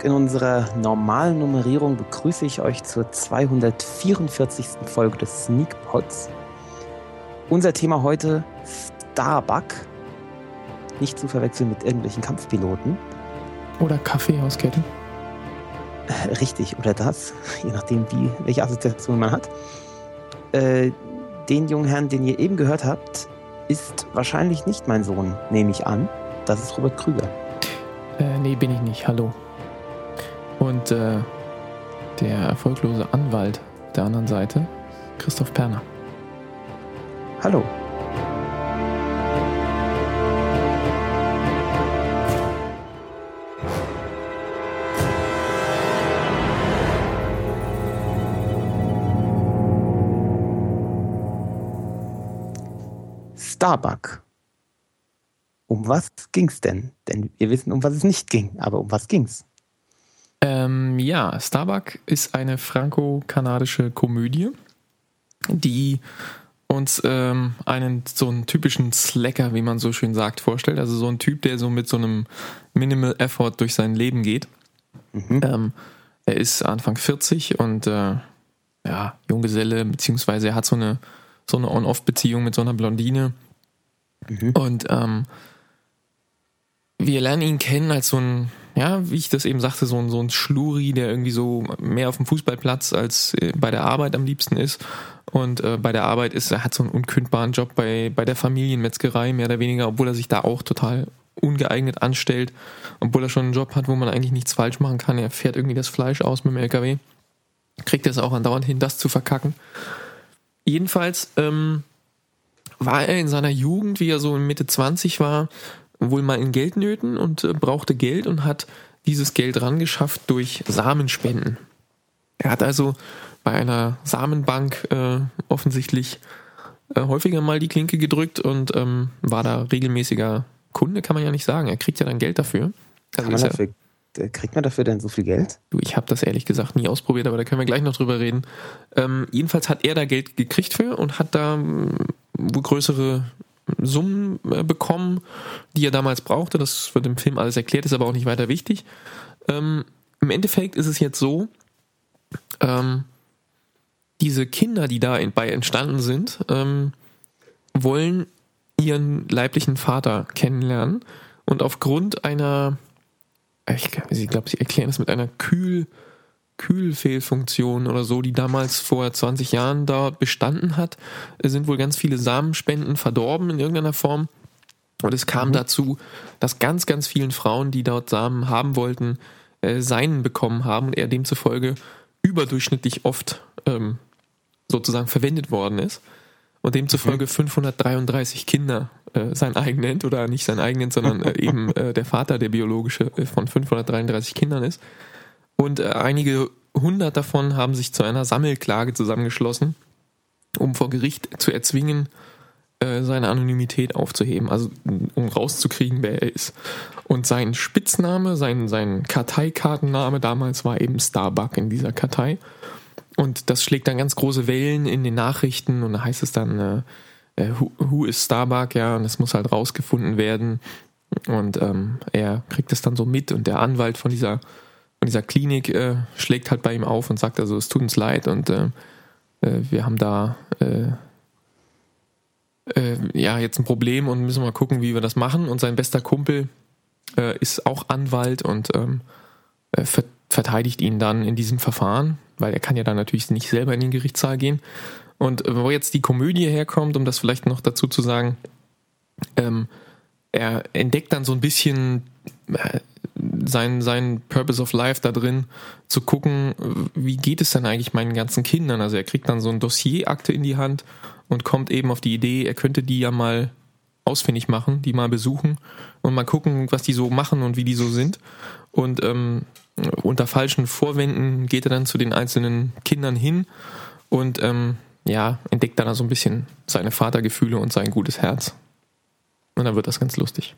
In unserer normalen Nummerierung begrüße ich euch zur 244. Folge des Sneak Pods. Unser Thema heute: Starbuck. Nicht zu verwechseln mit irgendwelchen Kampfpiloten. Oder Kaffeehauskette. Richtig, oder das. Je nachdem, welche Assoziation man hat. Den jungen Herrn, den ihr eben gehört habt, ist wahrscheinlich nicht mein Sohn, nehme ich an. Das ist Robert Krüger. Nee, bin ich nicht. Hallo. Und der erfolglose Anwalt der anderen Seite, Christoph Perner. Hallo. Starbuck. Um was ging's denn? Denn wir wissen, um was es nicht ging. Aber um was ging's? Ja, Starbuck ist eine franco-kanadische Komödie, die uns so einen typischen Slacker, wie man so schön sagt, vorstellt. Also so ein Typ, der so mit so einem Minimal Effort durch sein Leben geht. Mhm. Er ist Anfang 40 und Junggeselle, beziehungsweise er hat so eine On-Off-Beziehung mit so einer Blondine. Mhm. Und wir lernen ihn kennen als so ein, ja, wie ich das eben sagte, so ein Schluri, der irgendwie so mehr auf dem Fußballplatz als bei der Arbeit am liebsten ist. Und bei der Arbeit er hat so einen unkündbaren Job bei der Familienmetzgerei, mehr oder weniger, obwohl er sich da auch total ungeeignet anstellt, obwohl er schon einen Job hat, wo man eigentlich nichts falsch machen kann. Er fährt irgendwie das Fleisch aus mit dem LKW, kriegt es auch andauernd hin, das zu verkacken. Jedenfalls war er in seiner Jugend, wie er so Mitte 20 war, wohl mal in Geldnöten und brauchte Geld und hat dieses Geld rangeschafft durch Samenspenden. Er hat also bei einer Samenbank offensichtlich häufiger mal die Klinke gedrückt und war da regelmäßiger Kunde, kann man ja nicht sagen. Er kriegt ja dann Geld dafür. Also kriegt man dafür denn so viel Geld? Du, ich habe das ehrlich gesagt nie ausprobiert, aber da können wir gleich noch drüber reden. Jedenfalls hat er da Geld gekriegt für und hat da größere Summen bekommen, die er damals brauchte. Das wird im Film alles erklärt, ist aber auch nicht weiter wichtig. Im Endeffekt ist es jetzt so, diese Kinder, die da bei entstanden sind, wollen ihren leiblichen Vater kennenlernen und aufgrund einer, ich glaube, sie erklären es mit einer Kühlfehlfunktion oder so, die damals vor 20 Jahren da bestanden hat, sind wohl ganz viele Samenspenden verdorben in irgendeiner Form. Und es kam dazu, dass ganz, ganz vielen Frauen, die dort Samen haben wollten, seinen bekommen haben und er demzufolge überdurchschnittlich oft sozusagen verwendet worden ist. Und demzufolge 533 Kinder sein eigen nennt, oder nicht sein eigen nennt, sondern eben der Vater, der biologische, von 533 Kindern ist. Und einige 100 davon haben sich zu einer Sammelklage zusammengeschlossen, um vor Gericht zu erzwingen, seine Anonymität aufzuheben, also um rauszukriegen, wer er ist. Und sein Spitzname, sein Karteikartenname damals war eben Starbuck in dieser Kartei. Und das schlägt dann ganz große Wellen in den Nachrichten und da heißt es dann, who is Starbuck, ja, und es muss halt rausgefunden werden. Und er kriegt es dann so mit und der Anwalt von dieser Klinik schlägt halt bei ihm auf und sagt, also es tut uns leid und wir haben da jetzt ein Problem und müssen mal gucken, wie wir das machen. Und sein bester Kumpel ist auch Anwalt und verteidigt ihn dann in diesem Verfahren, weil er kann ja dann natürlich nicht selber in den Gerichtssaal gehen. Und wo jetzt die Komödie herkommt, um das vielleicht noch dazu zu sagen, er entdeckt dann so ein bisschen sein Purpose of Life da drin, zu gucken, wie geht es denn eigentlich meinen ganzen Kindern? Also er kriegt dann so ein Dossierakte in die Hand und kommt eben auf die Idee, er könnte die ja mal ausfindig machen, die mal besuchen und mal gucken, was die so machen und wie die so sind. Und unter falschen Vorwänden geht er dann zu den einzelnen Kindern hin und entdeckt dann so ein bisschen seine Vatergefühle und sein gutes Herz. Und dann wird das ganz lustig.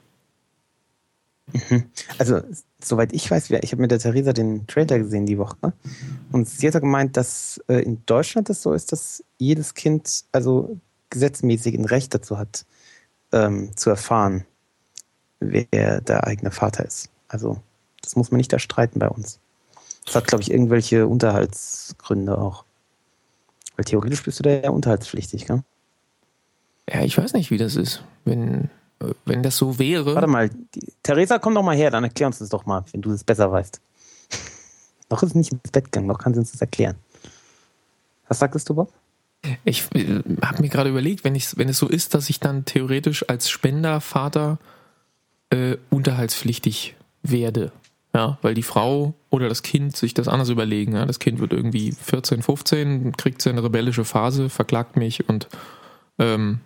Also, soweit ich weiß, ich habe mit der Theresa den Trailer gesehen die Woche und sie hat ja gemeint, dass in Deutschland das so ist, dass jedes Kind also gesetzmäßig ein Recht dazu hat, zu erfahren, wer der eigene Vater ist. Also Das muss man nicht erstreiten bei uns. Das hat, glaube ich, irgendwelche Unterhaltsgründe auch. Weil theoretisch bist du da ja unterhaltspflichtig, gell? Ja, ich weiß nicht, wie das ist. Wenn das so wäre. Warte mal, Theresa, komm doch mal her, dann erklär uns das doch mal, wenn du es besser weißt. Noch ist nicht ins Bett gegangen, noch kann sie uns das erklären. Was sagtest du, Bob? Ich habe mir gerade überlegt, wenn es so ist, dass ich dann theoretisch als Spendervater unterhaltspflichtig werde. Ja, weil die Frau oder das Kind sich das anders überlegen. Ja. Das Kind wird irgendwie 14, 15, kriegt so eine rebellische Phase, verklagt mich und dann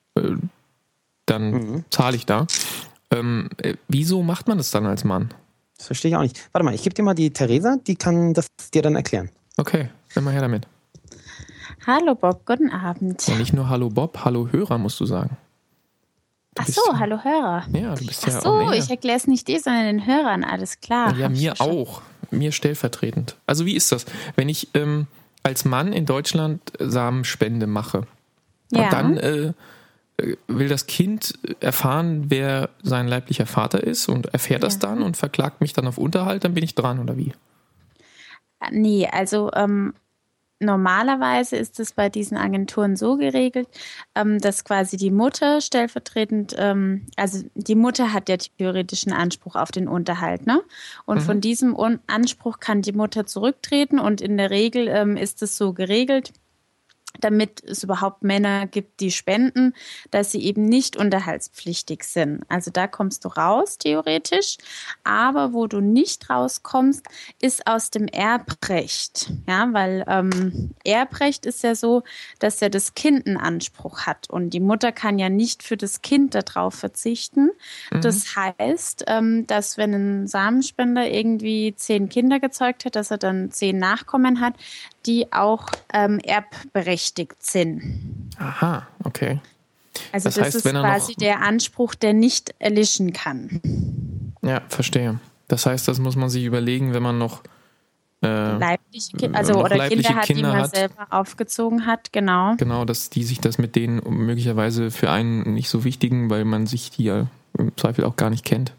zahle ich da. Wieso macht man das dann als Mann? Das verstehe ich auch nicht. Warte mal, ich gebe dir mal die Theresa, die kann das dir dann erklären. Okay, nimm mal her damit. Hallo Bob, guten Abend. Ja, nicht nur Hallo Bob, Hallo Hörer musst du sagen. Ach so, hallo Hörer. Ja, du bist Ach ja so, auch ich erkläre es nicht dir, sondern den Hörern, alles klar. Ja, mir auch. Mir stellvertretend. Also wie ist das? Wenn ich als Mann in Deutschland Samenspende mache Ja. und dann will das Kind erfahren, wer sein leiblicher Vater ist und erfährt das dann und verklagt mich dann auf Unterhalt, dann bin ich dran, oder wie? Nee, also normalerweise ist es bei diesen Agenturen so geregelt, dass quasi die Mutter stellvertretend, also die Mutter hat ja theoretischen Anspruch auf den Unterhalt, ne? Und von diesem Anspruch kann die Mutter zurücktreten und in der Regel ist es so geregelt, damit es überhaupt Männer gibt, die spenden, dass sie eben nicht unterhaltspflichtig sind. Also da kommst du raus, theoretisch. Aber wo du nicht rauskommst, ist aus dem Erbrecht. Ja, weil Erbrecht ist ja so, dass ja das Kind einen Anspruch hat. Und die Mutter kann ja nicht für das Kind darauf verzichten. Das heißt, dass wenn ein Samenspender irgendwie 10 Kinder gezeugt hat, dass er dann 10 Nachkommen hat, die auch erbberechtigt sind. Aha, okay. Also das heißt, ist quasi der Anspruch, der nicht erlischen kann. Ja, verstehe. Das heißt, das muss man sich überlegen, wenn man noch leibliche Kinder, oder Kinder hat, die man selber aufgezogen hat, genau. Genau, dass die sich das mit denen möglicherweise für einen nicht so wichtigen, weil man sich die ja im Zweifel auch gar nicht kennt,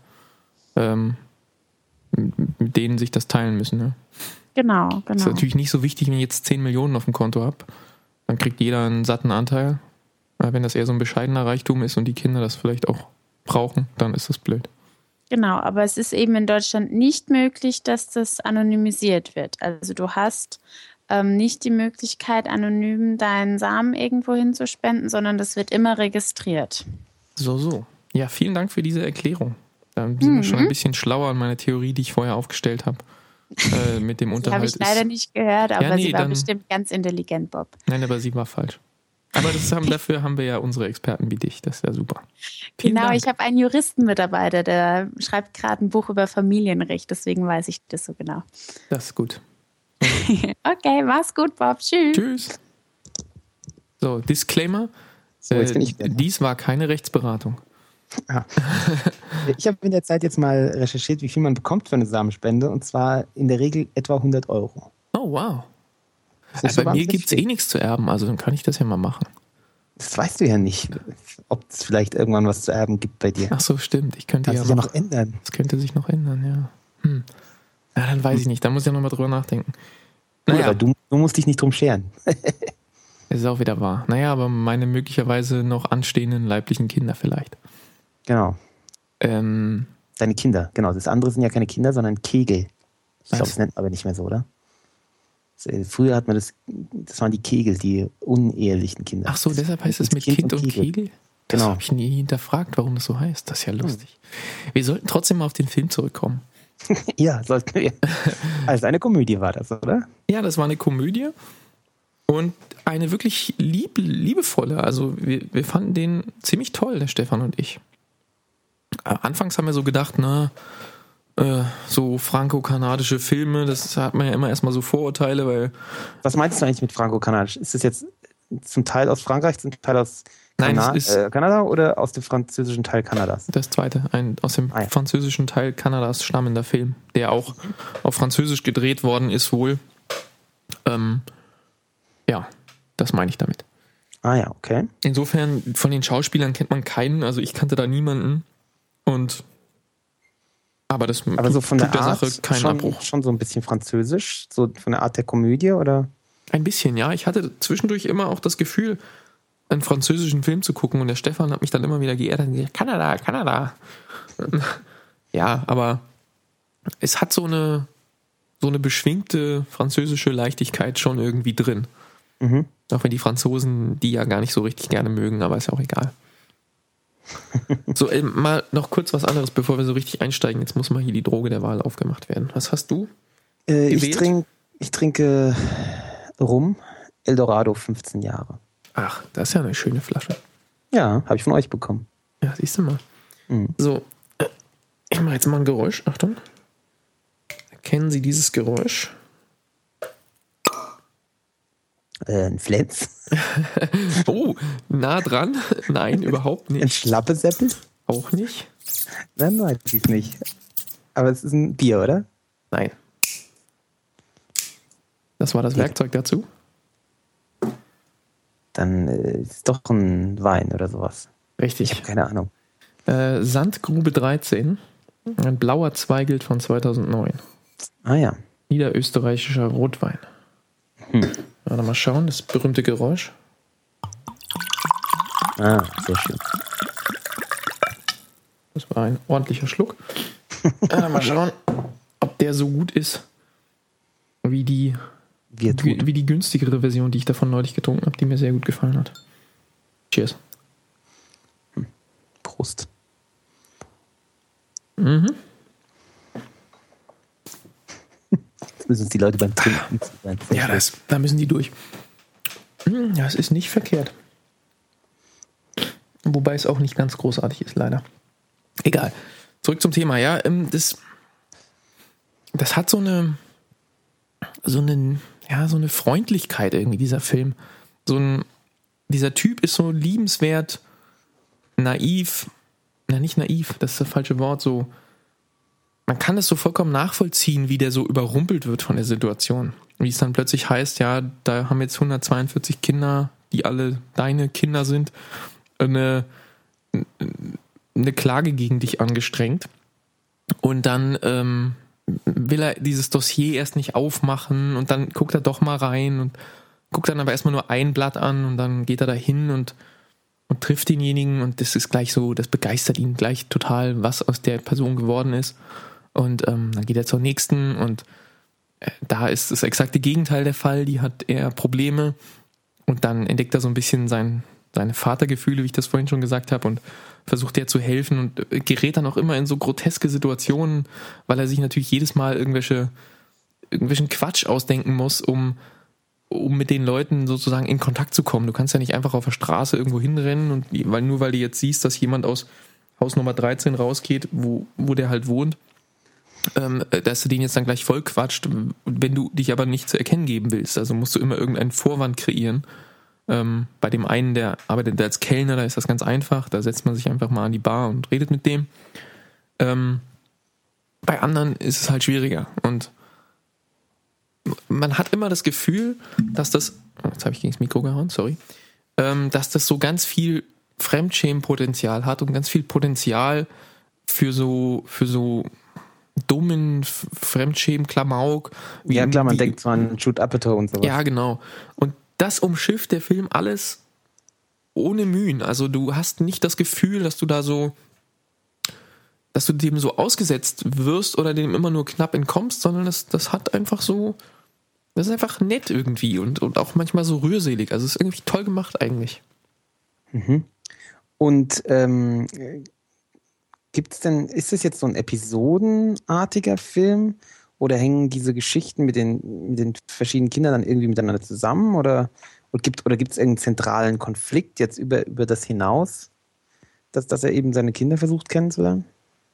mit denen sich das teilen müssen. Ne? Genau. Das ist natürlich nicht so wichtig, wenn ich jetzt 10 Millionen auf dem Konto habe. Dann kriegt jeder einen satten Anteil. Aber wenn das eher so ein bescheidener Reichtum ist und die Kinder das vielleicht auch brauchen, dann ist das blöd. Genau, aber es ist eben in Deutschland nicht möglich, dass das anonymisiert wird. Also du hast nicht die Möglichkeit, anonym deinen Samen irgendwo hinzuspenden, sondern das wird immer registriert. So. Ja, vielen Dank für diese Erklärung. Da sind wir schon ein bisschen schlauer an meine Theorie, die ich vorher aufgestellt habe. Mit dem Unterhalt. Die habe ich leider nicht gehört, aber sie war bestimmt ganz intelligent, Bob. Nein, aber sie war falsch. Aber dafür haben wir ja unsere Experten wie dich. Das ist ja super. Genau, ich habe einen Juristenmitarbeiter, der schreibt gerade ein Buch über Familienrecht, deswegen weiß ich das so genau. Das ist gut. Okay, mach's gut, Bob. Tschüss. So, Disclaimer. So, jetzt bin ich wieder. Dies war keine Rechtsberatung. Ah. Ich habe in der Zeit jetzt mal recherchiert, wie viel man bekommt für eine Samenspende, und zwar in der Regel etwa 100 Euro. Oh, wow. Also bei mir gibt es nichts zu erben, also dann kann ich das ja mal machen. Das weißt du ja nicht, ob es vielleicht irgendwann was zu erben gibt bei dir. Ach so, stimmt. Ich könnte ja noch ändern. Das könnte sich noch ändern, ja. Ja, dann weiß ich nicht, da muss ich ja nochmal drüber nachdenken. Naja. Aber du musst dich nicht drum scheren. Das ist auch wieder wahr. Naja, aber meine möglicherweise noch anstehenden leiblichen Kinder vielleicht. Genau. Deine Kinder, genau. Das andere sind ja keine Kinder, sondern Kegel. Ich glaube, das nennt man aber nicht mehr so, oder? Früher hat man das waren die Kegel, die unehelichen Kinder. Ach so, deshalb heißt es mit Kind und Kegel? Das genau. habe ich nie hinterfragt, warum das so heißt. Das ist ja lustig. Wir sollten trotzdem mal auf den Film zurückkommen. Ja, sollten wir. Also eine Komödie war das, oder? Ja, das war eine Komödie und eine wirklich liebevolle. Also wir fanden den ziemlich toll, der Stefan und ich. Anfangs haben wir so gedacht, so franco-kanadische Filme, das hat man ja immer erstmal so Vorurteile, weil... Was meinst du eigentlich mit franco-kanadisch? Ist das jetzt zum Teil aus Frankreich, zum Teil aus Kanada oder aus dem französischen Teil Kanadas? Das zweite, ein aus dem französischen Teil Kanadas stammender Film, der auch auf Französisch gedreht worden ist wohl. Ja, das meine ich damit. Ah ja, okay. Insofern, von den Schauspielern kennt man keinen, also ich kannte da niemanden und Aber das Aber so von tut der Art Sache keinen Abbruch. schon so ein bisschen französisch, so von der Art der Komödie, oder? Ein bisschen, ja. Ich hatte zwischendurch immer auch das Gefühl, einen französischen Film zu gucken und der Stefan hat mich dann immer wieder geehrt und gesagt, Kanada. Ja, aber es hat so eine beschwingte französische Leichtigkeit schon irgendwie drin. Mhm. Auch wenn die Franzosen die ja gar nicht so richtig gerne mögen, aber ist ja auch egal. So, mal noch kurz was anderes, bevor wir so richtig einsteigen. Jetzt muss mal hier die Droge der Wahl aufgemacht werden. Was hast du gewählt? Ich trinke Rum, Eldorado 15 Jahre. Ach, das ist ja eine schöne Flasche. Ja, habe ich von euch bekommen. Ja, siehst du mal. Mhm. So, ich mache jetzt mal ein Geräusch. Achtung. Erkennen Sie dieses Geräusch? Ein Flens. Oh, nah dran? Nein, überhaupt Ein nicht. Schlappesäppel? Auch nicht? Nein, dies nicht. Aber es ist ein Bier, oder? Nein. Das war das Werkzeug dazu? Dann ist es doch ein Wein oder sowas. Ich Richtig. habe keine Ahnung. Sandgrube 13. Ein blauer Zweigelt von 2009. Ah ja. Niederösterreichischer Rotwein. Warte mal schauen, das berühmte Geräusch. Ah, sehr schön. Das war ein ordentlicher Schluck. Mal schauen, ob der so gut ist, wie die günstigere Version, die ich davon neulich getrunken habe, die mir sehr gut gefallen hat. Cheers. Prost. Mhm. Jetzt müssen uns die Leute beim Trinken zuhören. Ja, da müssen die durch. Ja, es ist nicht verkehrt. Wobei es auch nicht ganz großartig ist, leider. Egal. Zurück zum Thema. Ja, das hat so eine Freundlichkeit irgendwie, dieser Film. Dieser Typ ist so liebenswert, naiv. Na, nicht naiv, das ist das falsche Wort. So, man kann es so vollkommen nachvollziehen, wie der so überrumpelt wird von der Situation. Wie es dann plötzlich heißt, ja, da haben jetzt 142 Kinder, die alle deine Kinder sind, eine Klage gegen dich angestrengt. Und dann will er dieses Dossier erst nicht aufmachen und dann guckt er doch mal rein und guckt dann aber erstmal nur ein Blatt an und dann geht er da hin und trifft denjenigen und das ist gleich so, das begeistert ihn gleich total, was aus der Person geworden ist. Und dann geht er zur nächsten und da ist das exakte Gegenteil der Fall, die hat eher Probleme und dann entdeckt er so ein bisschen seine Vatergefühle, wie ich das vorhin schon gesagt habe, und versucht der zu helfen und gerät dann auch immer in so groteske Situationen, weil er sich natürlich jedes Mal irgendwelchen Quatsch ausdenken muss, um mit den Leuten sozusagen in Kontakt zu kommen. Du kannst ja nicht einfach auf der Straße irgendwo hinrennen und weil du jetzt siehst, dass jemand aus Haus Nummer 13 rausgeht, wo der halt wohnt, dass du den jetzt dann gleich voll quatscht, wenn du dich aber nicht zu erkennen geben willst. Also musst du immer irgendeinen Vorwand kreieren. Bei dem einen, der arbeitet als Kellner, da ist das ganz einfach, da setzt man sich einfach mal an die Bar und redet mit dem. Bei anderen ist es halt schwieriger und man hat immer das Gefühl, dass das, jetzt habe ich gegen das Mikro gehauen, sorry, dass das so ganz viel Fremdschämenpotenzial hat und ganz viel Potenzial für so dummen Fremdschämen-Klamauk. Ja klar, man denkt zwar an Judd Apatow und sowas. Ja, genau. Und das umschifft der Film alles ohne Mühen. Also du hast nicht das Gefühl, dass du dem so ausgesetzt wirst oder dem immer nur knapp entkommst, sondern das hat einfach so, das ist einfach nett irgendwie und auch manchmal so rührselig. Also es ist irgendwie toll gemacht eigentlich. Mhm. Und ist das jetzt so ein episodenartiger Film oder hängen diese Geschichten mit den verschiedenen Kindern dann irgendwie miteinander zusammen oder gibt es irgendeinen zentralen Konflikt jetzt über das hinaus, dass er eben seine Kinder versucht kennenzulernen?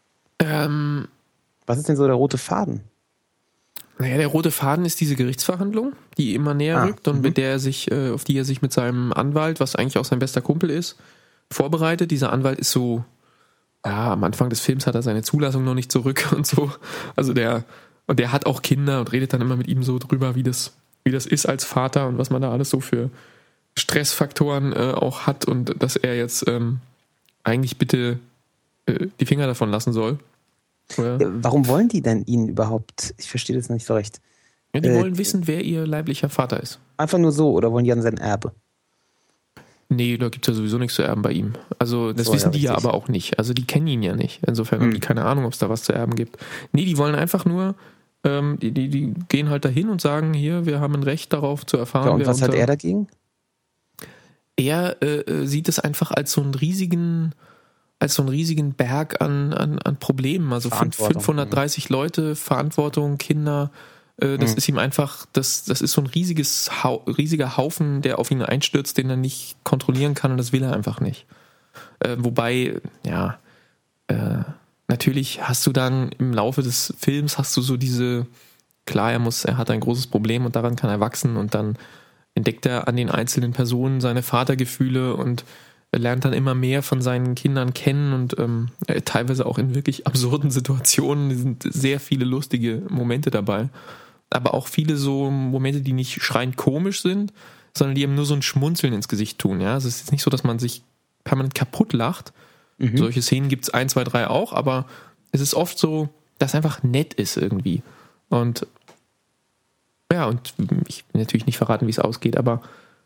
Was ist denn so der rote Faden? Naja, der rote Faden ist diese Gerichtsverhandlung, die immer näher rückt und auf die er sich mit seinem Anwalt, was eigentlich auch sein bester Kumpel ist, vorbereitet. Dieser Anwalt ist so, ja, am Anfang des Films hat er seine Zulassung noch nicht zurück und so. Also der hat auch Kinder und redet dann immer mit ihm so drüber, wie das ist als Vater und was man da alles so für Stressfaktoren auch hat und dass er jetzt eigentlich bitte die Finger davon lassen soll. Ja. Warum wollen die denn ihn überhaupt? Ich verstehe das nicht so recht. Ja, die wollen wissen, wer ihr leiblicher Vater ist. Einfach nur so, oder wollen die an sein Erbe? Nee, da gibt es ja sowieso nichts zu erben bei ihm. Also das So, wissen ja, die ja richtig. aber auch nicht. Also die kennen ihn ja nicht. Insofern haben die keine Ahnung, ob es da was zu erben gibt. Nee, die wollen einfach nur, die gehen halt dahin und sagen, hier, wir haben ein Recht darauf zu erfahren. Ja, und wer was hat er dagegen? Er sieht es einfach als so einen riesigen Berg an Problemen. Also Verantwortung. 530 Leute, Verantwortung, Kinder. Das ist ihm einfach, das ist so ein riesiger Haufen, der auf ihn einstürzt, den er nicht kontrollieren kann, und das will er einfach nicht. Wobei, ja, natürlich hast du dann im Laufe des Films so diese, klar, er hat ein großes Problem und daran kann er wachsen, und dann entdeckt er an den einzelnen Personen seine Vatergefühle und lernt dann immer mehr von seinen Kindern kennen, und teilweise auch in wirklich absurden Situationen sind sehr viele lustige Momente dabei. Aber auch viele so Momente, die nicht schreiend komisch sind, sondern die eben nur so ein Schmunzeln ins Gesicht tun. Ja? Also es ist nicht so, dass man sich permanent kaputt lacht. Solche Szenen gibt es 1, 2, 3 auch, aber es ist oft so, dass es einfach nett ist irgendwie. Und ja, und ich will natürlich nicht verraten, wie es ausgeht, aber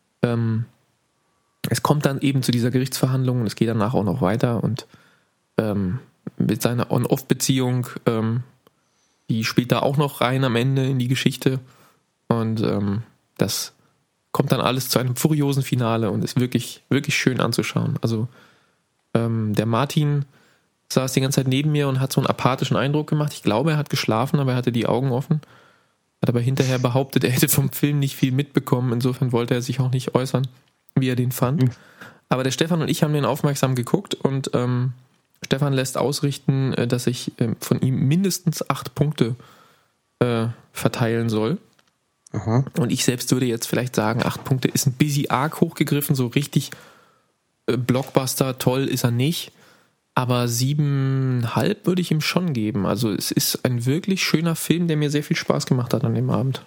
es kommt dann eben zu dieser Gerichtsverhandlung und es geht danach auch noch weiter, und mit seiner On-Off-Beziehung, die spielt da auch noch rein am Ende in die Geschichte, und das kommt dann alles zu einem furiosen Finale und ist wirklich, wirklich schön anzuschauen. Also der Martin saß die ganze Zeit neben mir und hat so einen apathischen Eindruck gemacht. Ich glaube, er hat geschlafen, aber er hatte die Augen offen. Hat aber hinterher behauptet, er hätte vom Film nicht viel mitbekommen. Insofern wollte er sich auch nicht äußern, wie er den fand. Aber der Stefan und ich haben den aufmerksam geguckt, und Stefan lässt ausrichten, dass ich von ihm mindestens 8 Punkte verteilen soll. Aha. Und ich selbst würde jetzt vielleicht sagen, 8 Punkte ist ein bisschen arg hochgegriffen, so richtig Blockbuster, toll ist er nicht. Aber 7,5 würde ich ihm schon geben. Also es ist ein wirklich schöner Film, der mir sehr viel Spaß gemacht hat an dem Abend.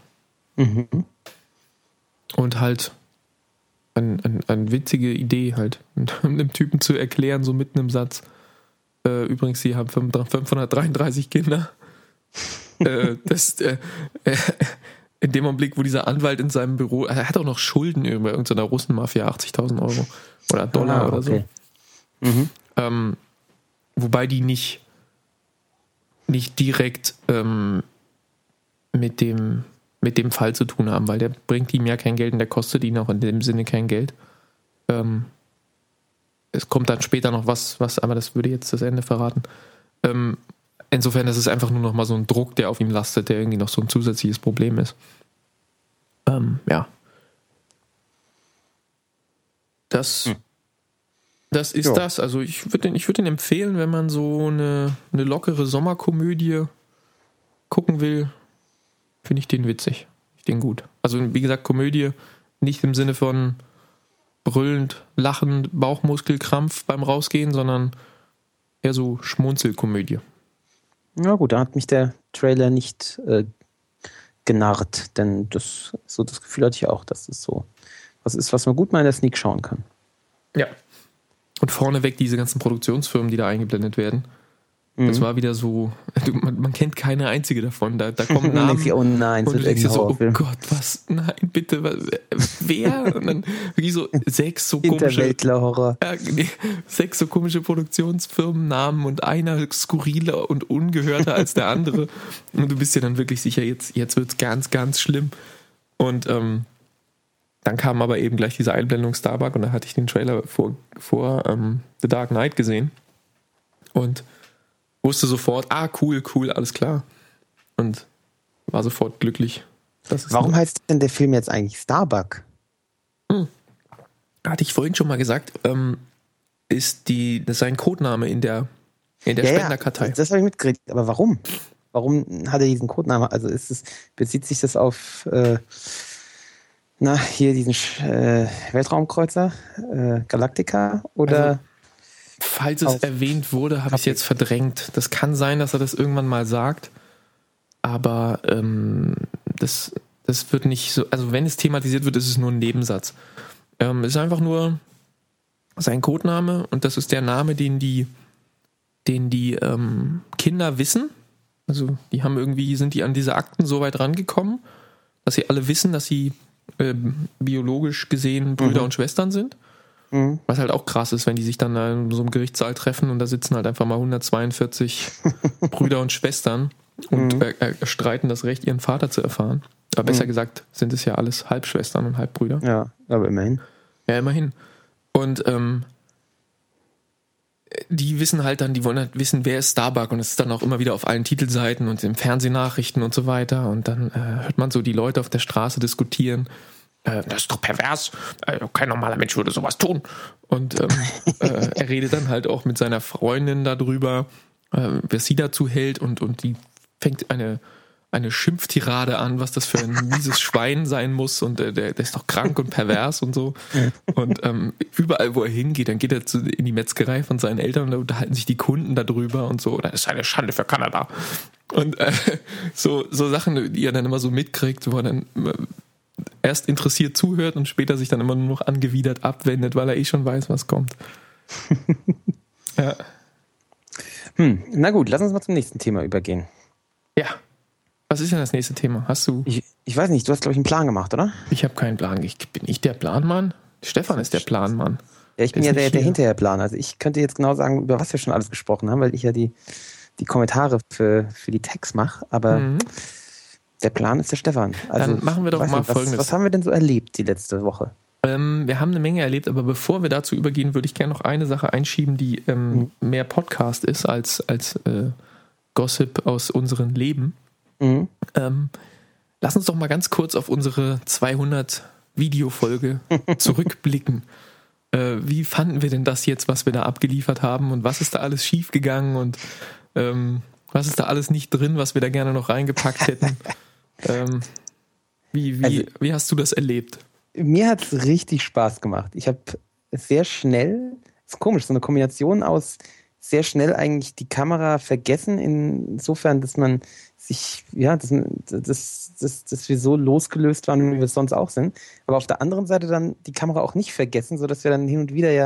Und halt eine witzige Idee halt, einem Typen zu erklären, so mitten im Satz. Übrigens, sie haben 533 Kinder. In dem Augenblick, wo dieser Anwalt in seinem Büro, er hat auch noch Schulden über irgendeiner Russenmafia, 80.000 Euro oder Dollar oder so. Wobei die nicht direkt mit dem Fall zu tun haben, weil der bringt ihm ja kein Geld und der kostet ihn auch in dem Sinne kein Geld. Es kommt dann später noch was, aber das würde jetzt das Ende verraten. Insofern, das ist einfach nur noch mal so ein Druck, der auf ihm lastet, der irgendwie noch so ein zusätzliches Problem ist. Ja. Das ist das. Also ich würde den empfehlen, wenn man so eine lockere Sommerkomödie gucken will, finde ich den witzig. Ich den gut. Also wie gesagt, Komödie nicht im Sinne von brüllend, lachend, Bauchmuskelkrampf beim Rausgehen, sondern eher so Schmunzelkomödie. Ja gut, da hat mich der Trailer nicht genarrt, denn das Gefühl hatte ich auch, dass es so was ist, was man gut mal in der Sneak schauen kann. Ja. Und vorneweg diese ganzen Produktionsfirmen, die da eingeblendet werden. Das war wieder so, man kennt keine einzige davon. Da kommen Namen oh nein, und du denkst dir so, oh Gott, was, nein, bitte, wer? Und dann wirklich so 6 so komische Interweltler-Horror. 6 so komische Produktionsfirmennamen und einer skurriler und ungehörter als der andere. Und du bist dir dann wirklich sicher, jetzt wird's ganz, ganz schlimm. Und dann kam aber eben gleich diese Einblendung Starbuck, und da hatte ich den Trailer vor The Dark Knight gesehen und wusste sofort, cool, alles klar. Und war sofort glücklich. Warum heißt denn der Film jetzt eigentlich Starbuck? Hatte ich vorhin schon mal gesagt, ist sein Codename in der Spenderkartei. Ja, das habe ich mitgekriegt. Aber warum? Warum hat er diesen Codenamen? Also bezieht sich das auf hier diesen Weltraumkreuzer, Galactica, oder? Also, falls es erwähnt wurde, habe ich es jetzt verdrängt. Das kann sein, dass er das irgendwann mal sagt, aber das wird nicht so, also wenn es thematisiert wird, ist es nur ein Nebensatz. Es ist einfach nur sein Codename, und das ist der Name, den die den die Kinder wissen. Also die haben irgendwie, sind die an diese Akten so weit rangekommen, dass sie alle wissen, dass sie biologisch gesehen Brüder und Schwestern sind. Was halt auch krass ist, wenn die sich dann in so einem Gerichtssaal treffen und da sitzen halt einfach mal 142 Brüder und Schwestern und streiten das Recht, ihren Vater zu erfahren. Aber besser gesagt sind es ja alles Halbschwestern und Halbbrüder. Ja, aber immerhin. Ja, immerhin. Und die wissen halt dann, die wollen halt wissen, wer ist Starbuck, und es ist dann auch immer wieder auf allen Titelseiten und in Fernsehnachrichten und so weiter, und dann hört man so die Leute auf der Straße diskutieren. Das ist doch pervers, kein normaler Mensch würde sowas tun. Und er redet dann halt auch mit seiner Freundin darüber, wer sie dazu hält, und die fängt eine Schimpftirade an, was das für ein mieses Schwein sein muss, und der ist doch krank und pervers und so. Und überall, wo er hingeht, dann geht er in die Metzgerei von seinen Eltern und da unterhalten sich die Kunden darüber und so. Das ist eine Schande für Kanada. Und so Sachen, die er dann immer so mitkriegt, wo er dann erst interessiert zuhört und später sich dann immer nur noch angewidert abwendet, weil er schon weiß, was kommt. Ja. Na gut, lass uns mal zum nächsten Thema übergehen. Ja. Was ist denn das nächste Thema? Hast du? Ich weiß nicht, du hast, glaube ich, einen Plan gemacht, oder? Ich habe keinen Plan. Bin ich der Planmann? Stefan ist der Planmann. Ja, ich bin ja der Hinterherplaner. Also ich könnte jetzt genau sagen, über was wir schon alles gesprochen haben, weil ich ja die Kommentare für die Tags mache, aber der Plan ist der Stefan. Also, dann machen wir doch mal Folgendes. Was haben wir denn so erlebt die letzte Woche? Wir haben eine Menge erlebt, aber bevor wir dazu übergehen, würde ich gerne noch eine Sache einschieben, die mehr Podcast ist als Gossip aus unserem Leben. Lass uns doch mal ganz kurz auf unsere 200 Videofolge zurückblicken. Wie fanden wir denn das jetzt, was wir da abgeliefert haben, und was ist da alles schiefgegangen, und was ist da alles nicht drin, was wir da gerne noch reingepackt hätten? Wie hast du das erlebt? Mir hat es richtig Spaß gemacht. Ich habe sehr schnell, ist komisch, so eine Kombination aus sehr schnell eigentlich die Kamera vergessen, insofern, dass man sich, ja, dass wir so losgelöst waren, wie wir es sonst auch sind. Aber auf der anderen Seite dann die Kamera auch nicht vergessen, sodass wir dann hin und wieder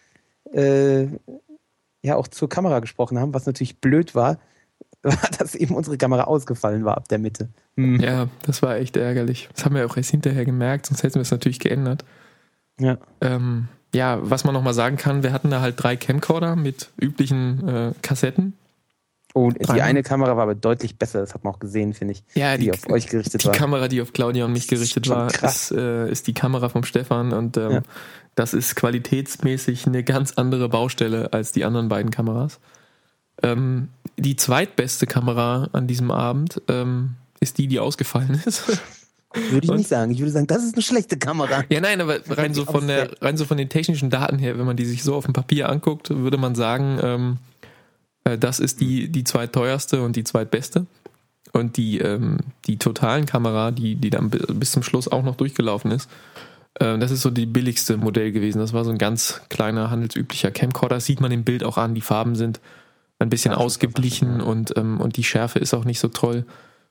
ja auch zur Kamera gesprochen haben, was natürlich blöd war, dass eben unsere Kamera ausgefallen war ab der Mitte. Ja, das war echt ärgerlich. Das haben wir auch erst hinterher gemerkt, sonst hätten wir es natürlich geändert. Ja. Ja, was man nochmal sagen kann, wir hatten da halt 3 Camcorder mit üblichen Kassetten. Oh, die eine Kamera war aber deutlich besser, das hat man auch gesehen, finde ich, ja, die auf euch gerichtet war. Die Kamera, die auf Claudia und mich gerichtet war, ist die Kamera vom Stefan, und das ist qualitätsmäßig eine ganz andere Baustelle als die anderen beiden Kameras. Die zweitbeste Kamera an diesem Abend ist die ausgefallen ist. Würde ich nicht sagen. Ich würde sagen, das ist eine schlechte Kamera. Ja, nein, aber rein so von den technischen Daten her, wenn man die sich so auf dem Papier anguckt, würde man sagen, das ist die zweitteuerste und die zweitbeste. Und die totalen Kamera, die dann bis zum Schluss auch noch durchgelaufen ist, das ist so die billigste Modell gewesen. Das war so ein ganz kleiner, handelsüblicher Camcorder. Das sieht man im Bild auch an. Die Farben sind ein bisschen ausgeblichen, und die Schärfe ist auch nicht so toll.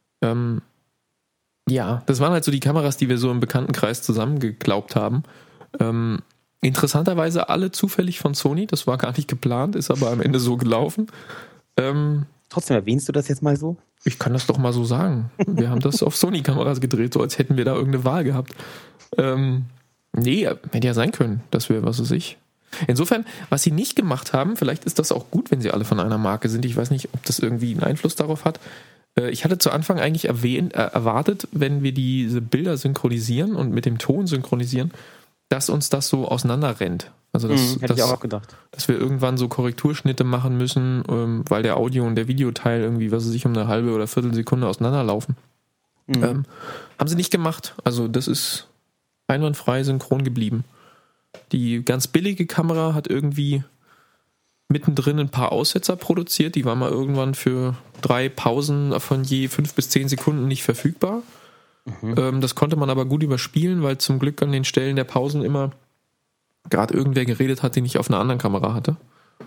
Ja, das waren halt so die Kameras, die wir so im Bekanntenkreis zusammengeklaubt haben. Interessanterweise alle zufällig von Sony. Das war gar nicht geplant, ist aber am Ende so gelaufen. Trotzdem erwähnst du das jetzt mal so? Ich kann das doch mal so sagen. Wir haben das auf Sony-Kameras gedreht, so als hätten wir da irgendeine Wahl gehabt. Nee, hätte ja sein können, dass wir, was weiß ich. Insofern, was sie nicht gemacht haben, vielleicht ist das auch gut, wenn sie alle von einer Marke sind. Ich weiß nicht, ob das irgendwie einen Einfluss darauf hat. Ich hatte zu Anfang eigentlich erwartet, wenn wir diese Bilder synchronisieren und mit dem Ton synchronisieren, dass uns das so auseinanderrennt. Also hätte ich auch gedacht. Dass wir irgendwann so Korrekturschnitte machen müssen, weil der Audio- und der Videoteil irgendwie, was weiß ich, um eine halbe oder Viertelsekunde auseinanderlaufen. Haben sie nicht gemacht. Also das ist einwandfrei synchron geblieben. Die ganz billige Kamera hat irgendwie mittendrin ein paar Aussetzer produziert. Die waren mal irgendwann für 3 Pausen von je 5 bis 10 Sekunden nicht verfügbar. Das konnte man aber gut überspielen, weil zum Glück an den Stellen der Pausen immer gerade irgendwer geredet hat, den ich auf einer anderen Kamera hatte.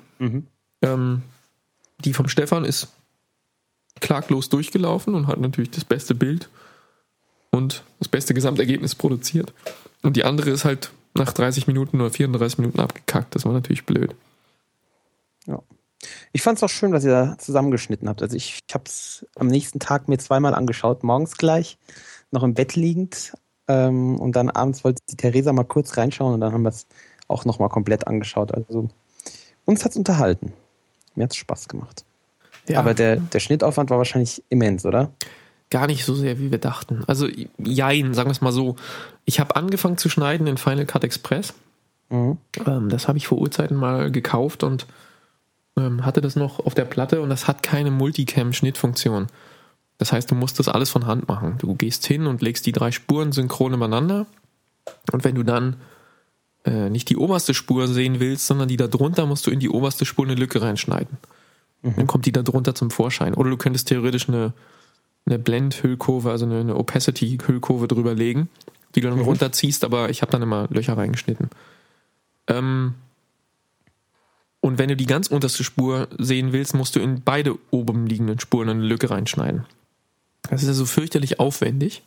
Die vom Stefan ist klaglos durchgelaufen und hat natürlich das beste Bild und das beste Gesamtergebnis produziert. Und die andere ist halt nach 30 Minuten oder 34 Minuten abgekackt. Das war natürlich blöd. Ich fand es auch schön, was ihr da zusammengeschnitten habt. Also ich habe es am nächsten Tag mir zweimal angeschaut, morgens gleich, noch im Bett liegend. Und dann abends wollte die Theresa mal kurz reinschauen und dann haben wir es auch nochmal komplett angeschaut. Also uns hat es unterhalten. Mir hat es Spaß gemacht. Ja. Aber der Schnittaufwand war wahrscheinlich immens, oder? Gar nicht so sehr, wie wir dachten. Also jein, sagen wir es mal so. Ich habe angefangen zu schneiden in Final Cut Express. Mhm. Das habe ich vor Urzeiten mal gekauft und hatte das noch auf der Platte und das hat keine Multicam-Schnittfunktion. Das heißt, du musst das alles von Hand machen. Du gehst hin und legst die 3 Spuren synchron übereinander und wenn du dann nicht die oberste Spur sehen willst, sondern die da drunter, musst du in die oberste Spur eine Lücke reinschneiden. Mhm. Dann kommt die da drunter zum Vorschein. Oder du könntest theoretisch eine Blend-Hüllkurve, also eine Opacity-Hüllkurve drüber legen, die du dann runterziehst, aber ich habe dann immer Löcher reingeschnitten. Und wenn du die ganz unterste Spur sehen willst, musst du in beide oben liegenden Spuren eine Lücke reinschneiden. Das ist also fürchterlich aufwendig.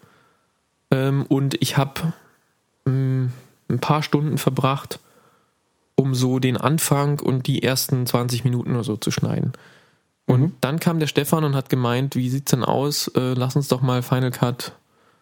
Und ich habe ein paar Stunden verbracht, um so den Anfang und die ersten 20 Minuten oder so zu schneiden. Und dann kam der Stefan und hat gemeint, wie sieht's denn aus? Lass uns doch mal Final Cut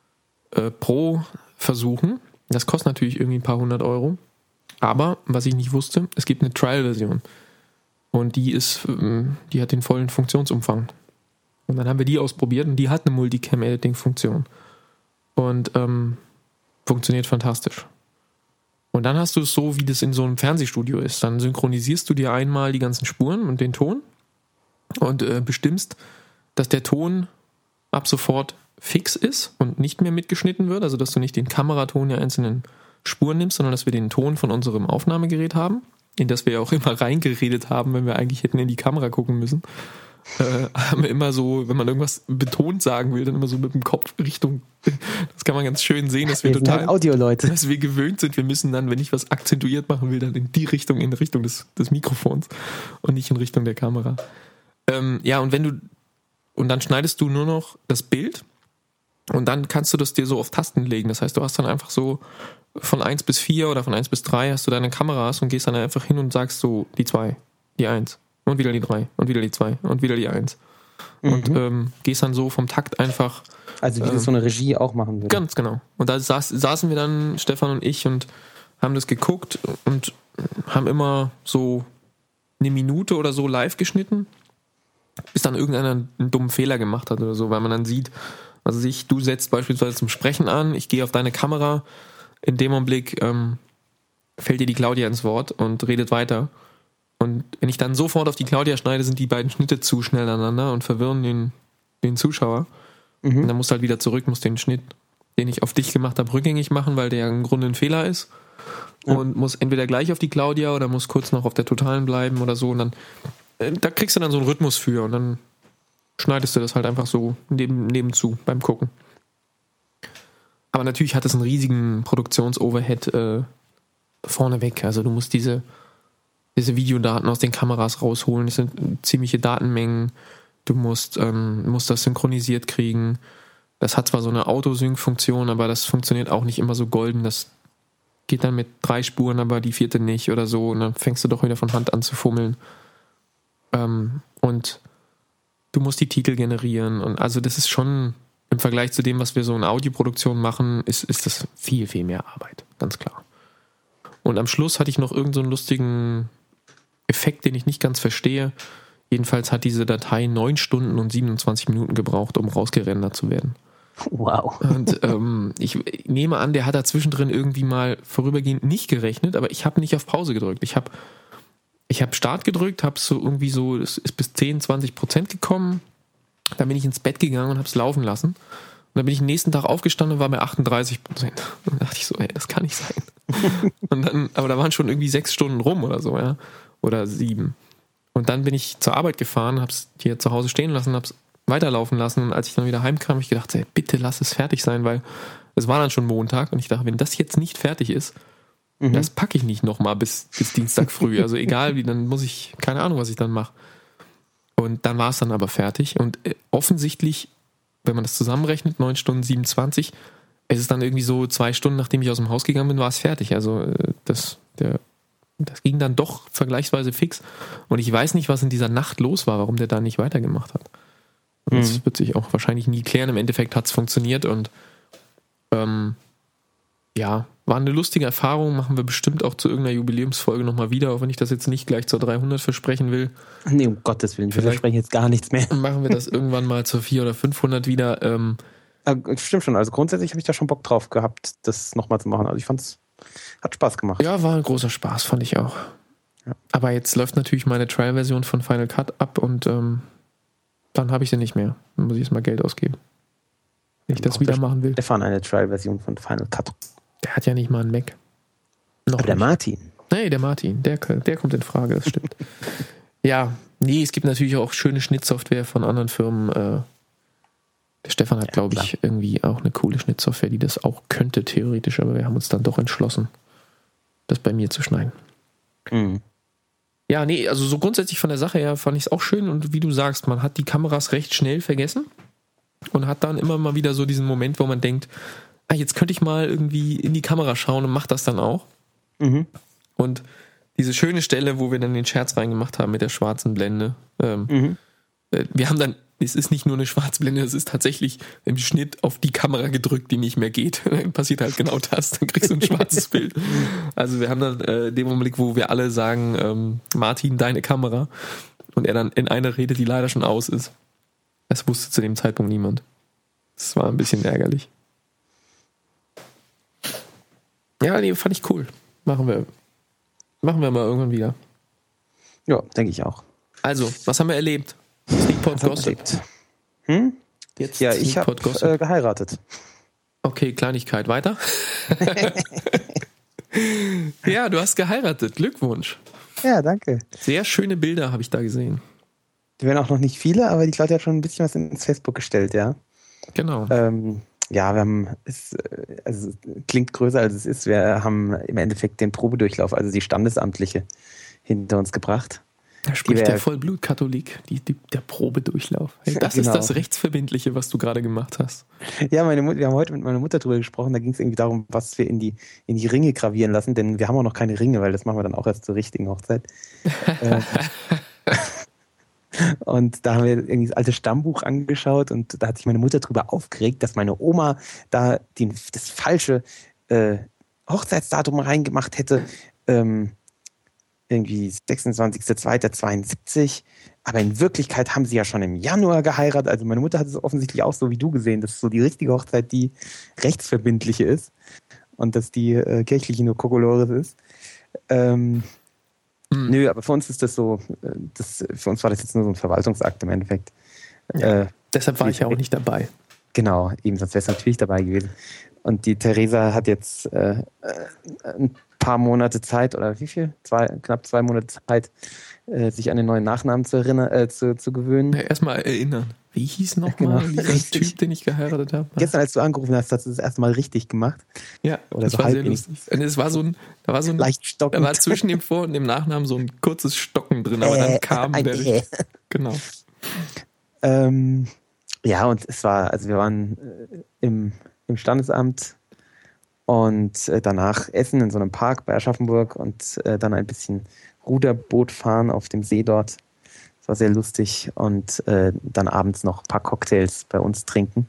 Pro versuchen. Das kostet natürlich irgendwie ein paar 100 Euro. Aber, was ich nicht wusste, es gibt eine Trial-Version. Und die hat den vollen Funktionsumfang. Und dann haben wir die ausprobiert und die hat eine Multicam-Editing-Funktion. Und funktioniert fantastisch. Und dann hast du es so, wie das in so einem Fernsehstudio ist. Dann synchronisierst du dir einmal die ganzen Spuren und den Ton und bestimmst, dass der Ton ab sofort fix ist und nicht mehr mitgeschnitten wird. Also, dass du nicht den Kameraton der einzelnen Spuren nimmst, sondern dass wir den Ton von unserem Aufnahmegerät haben, in das wir ja auch immer reingeredet haben, wenn wir eigentlich hätten in die Kamera gucken müssen. Haben wir immer so, wenn man irgendwas betont sagen will, dann immer so mit dem Kopf Richtung, das kann man ganz schön sehen, dass wir total halt Audio-Leute, dass wir gewöhnt sind, wir müssen dann, wenn ich was akzentuiert machen will, dann in Richtung des Mikrofons und nicht in Richtung der Kamera. Und dann schneidest du nur noch das Bild und dann kannst du das dir so auf Tasten legen. Das heißt, du hast dann einfach so von 1 bis 4 oder von 1 bis 3 hast du deine Kameras und gehst dann einfach hin und sagst so die 2, die 1 und wieder die 3 und wieder die 2 und wieder die 1. Und gehst dann so vom Takt einfach. Also wie das so eine Regie auch machen würde. Ganz genau. Und da saßen wir dann, Stefan und ich, und haben das geguckt und haben immer so eine Minute oder so live geschnitten, bis dann irgendeiner einen dummen Fehler gemacht hat oder so, weil man dann sieht, also du setzt beispielsweise zum Sprechen an, ich gehe auf deine Kamera, in dem Augenblick fällt dir die Claudia ins Wort und redet weiter. Und wenn ich dann sofort auf die Claudia schneide, sind die beiden Schnitte zu schnell aneinander und verwirren den Zuschauer. Und dann musst du halt wieder zurück, musst den Schnitt, den ich auf dich gemacht habe, rückgängig machen, weil der ja im Grunde ein Fehler ist. Ja. Und muss entweder gleich auf die Claudia oder muss kurz noch auf der Totalen bleiben oder so. Und dann da kriegst du dann so einen Rhythmus für und dann schneidest du das halt einfach so nebenzu beim Gucken. Aber natürlich hat es einen riesigen Produktions-Overhead vorneweg. Also du musst diese Videodaten aus den Kameras rausholen. Das sind ziemliche Datenmengen. Du musst das synchronisiert kriegen. Das hat zwar so eine Autosync-Funktion, aber das funktioniert auch nicht immer so golden. Das geht dann mit 3 Spuren, aber die 4. nicht oder so. Und dann fängst du doch wieder von Hand an zu fummeln. Und du musst die Titel generieren. Und also das ist schon im Vergleich zu dem, was wir so in Audioproduktion machen, ist das viel, viel mehr Arbeit. Ganz klar. Und am Schluss hatte ich noch irgend so einen lustigen Effekt, den ich nicht ganz verstehe. Jedenfalls hat diese Datei 9 Stunden und 27 Minuten gebraucht, um rausgerendert zu werden. Wow. Und ich nehme an, der hat da zwischendrin irgendwie mal vorübergehend nicht gerechnet, aber ich habe nicht auf Pause gedrückt. Ich habe Start gedrückt, habe so irgendwie so, es ist bis 10-20% gekommen. Dann bin ich ins Bett gegangen und habe es laufen lassen. Und dann bin ich am nächsten Tag aufgestanden und war bei 38%. Und dann dachte ich so, das kann nicht sein. Und dann, aber da waren schon irgendwie 6 Stunden rum oder so, ja. Oder 7. Und dann bin ich zur Arbeit gefahren, habe es hier zu Hause stehen lassen, habe es weiterlaufen lassen. Und als ich dann wieder heimkam, habe ich gedacht, bitte lass es fertig sein, weil es war dann schon Montag. Und ich dachte, wenn das jetzt nicht fertig ist, das packe ich nicht nochmal bis Dienstag früh. Also egal wie, dann muss ich, keine Ahnung, was ich dann mache. Und dann war es dann aber fertig. Und offensichtlich, wenn man das zusammenrechnet, 9 Stunden 27, es ist dann irgendwie so 2 Stunden, nachdem ich aus dem Haus gegangen bin, war es fertig. Also das ging dann doch vergleichsweise fix. Und ich weiß nicht, was in dieser Nacht los war, warum der da nicht weitergemacht hat. Und das wird sich auch wahrscheinlich nie klären. Im Endeffekt hat es funktioniert und war eine lustige Erfahrung. Machen wir bestimmt auch zu irgendeiner Jubiläumsfolge nochmal wieder, auch wenn ich das jetzt nicht gleich zur 300 versprechen will. Nee, um Gottes Willen, wir versprechen jetzt gar nichts mehr. Machen wir das irgendwann mal zur 400 oder 500 wieder. Stimmt schon, also grundsätzlich habe ich da schon Bock drauf gehabt, das nochmal zu machen. Also ich fand's, hat Spaß gemacht. Ja, war ein großer Spaß, fand ich auch. Ja. Aber jetzt läuft natürlich meine Trial-Version von Final Cut ab und dann habe ich sie nicht mehr. Dann muss ich jetzt mal Geld ausgeben. Wenn ich das wieder machen will. Stefan eine Trial-Version von Final Cut. Der hat ja nicht mal einen Mac. Aber der Martin. Nee, der Martin, der kommt in Frage, das stimmt. Ja, nee, es gibt natürlich auch schöne Schnittsoftware von anderen Firmen. Der Stefan hat, glaube ich, irgendwie auch eine coole Schnittsoftware, die das auch könnte, theoretisch, aber wir haben uns dann doch entschlossen, das bei mir zu schneiden. Mhm. Ja, nee, also so grundsätzlich von der Sache her fand ich es auch schön und wie du sagst, man hat die Kameras recht schnell vergessen und hat dann immer mal wieder so diesen Moment, wo man denkt, jetzt könnte ich mal irgendwie in die Kamera schauen und macht das dann auch. Mhm. Und diese schöne Stelle, wo wir dann den Scherz reingemacht haben mit der schwarzen Blende, wir haben dann, es ist nicht nur eine Schwarzblende, es ist tatsächlich im Schnitt auf die Kamera gedrückt, die nicht mehr geht. Dann passiert halt genau das, dann kriegst du ein schwarzes Bild. Also wir haben dann den Moment, wo wir alle sagen, Martin, deine Kamera, und er dann in einer Rede, die leider schon aus ist. Das wusste zu dem Zeitpunkt niemand. Das war ein bisschen ärgerlich. Ja, nee, fand ich cool. Machen wir mal irgendwann wieder. Ja, denke ich auch. Also, was haben wir erlebt? Sneakpot Gossip. Jetzt ja, ich habe geheiratet. Okay, Kleinigkeit. Weiter? Ja, du hast geheiratet. Glückwunsch. Ja, danke. Sehr schöne Bilder habe ich da gesehen. Die werden auch noch nicht viele, aber die Claudia hat schon ein bisschen was ins Facebook gestellt, ja. Genau. Ja, wir haben, es klingt größer als es ist, wir haben im Endeffekt den Probedurchlauf, also die standesamtliche, hinter uns gebracht. Da spricht der Vollblutkatholik, der Probedurchlauf. Hey, das ist das Rechtsverbindliche, was du gerade gemacht hast. Ja, wir haben heute mit meiner Mutter drüber gesprochen, da ging es irgendwie darum, was wir in die Ringe gravieren lassen, denn wir haben auch noch keine Ringe, weil das machen wir dann auch erst zur richtigen Hochzeit. Und da haben wir irgendwie das alte Stammbuch angeschaut und da hat sich meine Mutter drüber aufgeregt, dass meine Oma da das falsche Hochzeitsdatum reingemacht hätte, irgendwie 26.02.72, aber in Wirklichkeit haben sie ja schon im Januar geheiratet, also meine Mutter hat es offensichtlich auch so wie du gesehen, dass so die richtige Hochzeit die rechtsverbindliche ist und dass die kirchliche nur Kokolores ist. Nö, aber für uns ist das so, für uns war das jetzt nur so ein Verwaltungsakt im Endeffekt. Ja, deshalb war ich ja auch nicht dabei. Genau, eben, sonst wäre es natürlich dabei gewesen. Und die Theresa hat jetzt ein paar Monate Zeit, oder wie viel? Knapp 2 Monate Zeit, sich an den neuen Nachnamen zu gewöhnen. Ja, erstmal erinnern. Wie hieß nochmal dieser Typ, den ich geheiratet habe? Gestern, als du angerufen hast, hast du das erste Mal richtig gemacht. Ja, oder das so war sehr lustig. Und es war so ein leicht stockend. Da war zwischen dem Vor- und dem Nachnamen so ein kurzes Stocken drin, aber dann kam der. Genau. Ja, und es war, also wir waren im Standesamt und danach essen in so einem Park bei Aschaffenburg und dann ein bisschen Ruderboot fahren auf dem See dort. Das war sehr lustig und dann abends noch ein paar Cocktails bei uns trinken.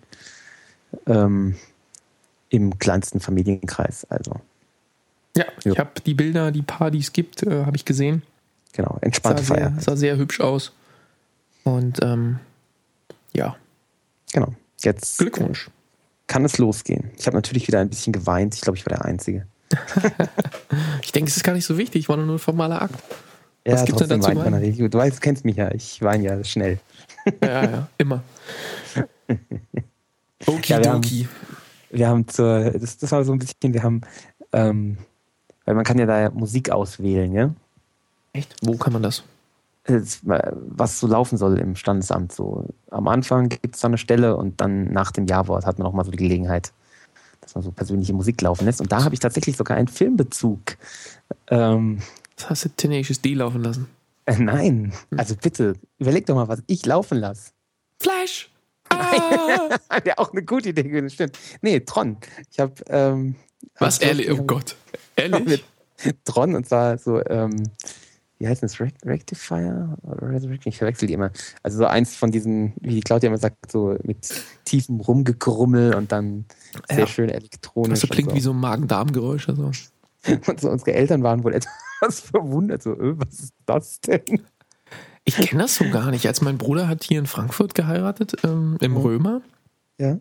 Im kleinsten Familienkreis. Also. Ja, ich habe die Bilder, die die es gibt, habe ich gesehen. Genau, entspannte Feier. Sah sehr hübsch aus. Und ja. Genau. Jetzt Glückwunsch. Kann es losgehen. Ich habe natürlich wieder ein bisschen geweint. Ich glaube, ich war der Einzige. Ich denke, es ist gar nicht so wichtig. Ich war nur ein formaler Akt. Ja, was gibt's denn dazu? Du weißt, du kennst mich ja. Ich weine ja schnell. Ja, immer. Okidoki. Wir haben das war so ein bisschen, wir haben, weil man kann ja da Musik auswählen, ja? Echt? Wo kann man das? Was so laufen soll im Standesamt. So am Anfang gibt es da eine Stelle und dann nach dem Ja-Wort hat man auch mal so die Gelegenheit, dass man so persönliche Musik laufen lässt. Und da habe ich tatsächlich sogar einen Filmbezug. Das hast du Tenacious D laufen lassen? Nein, also bitte, überleg doch mal, was ich laufen lasse. Flash! Ja, auch eine gute Idee gewesen, stimmt. Nee, Tron. Ich habe was, ehrlich? Oh Gott. Ehrlich? Tron, und zwar so, wie heißt das? Rectifier? Oder Resurrection? Ich verwechsel die immer. Also so eins von diesen, wie die Claudia immer sagt, so mit tiefem Rumgegrummel und dann sehr schön elektronisch. Das klingt wie so ein Magen-Darm-Geräusch. Also. Und so unsere Eltern waren wohl etwas verwundert. So, was ist das denn? Ich kenne das so gar nicht. Als mein Bruder hat hier in Frankfurt geheiratet, im Römer. Ja.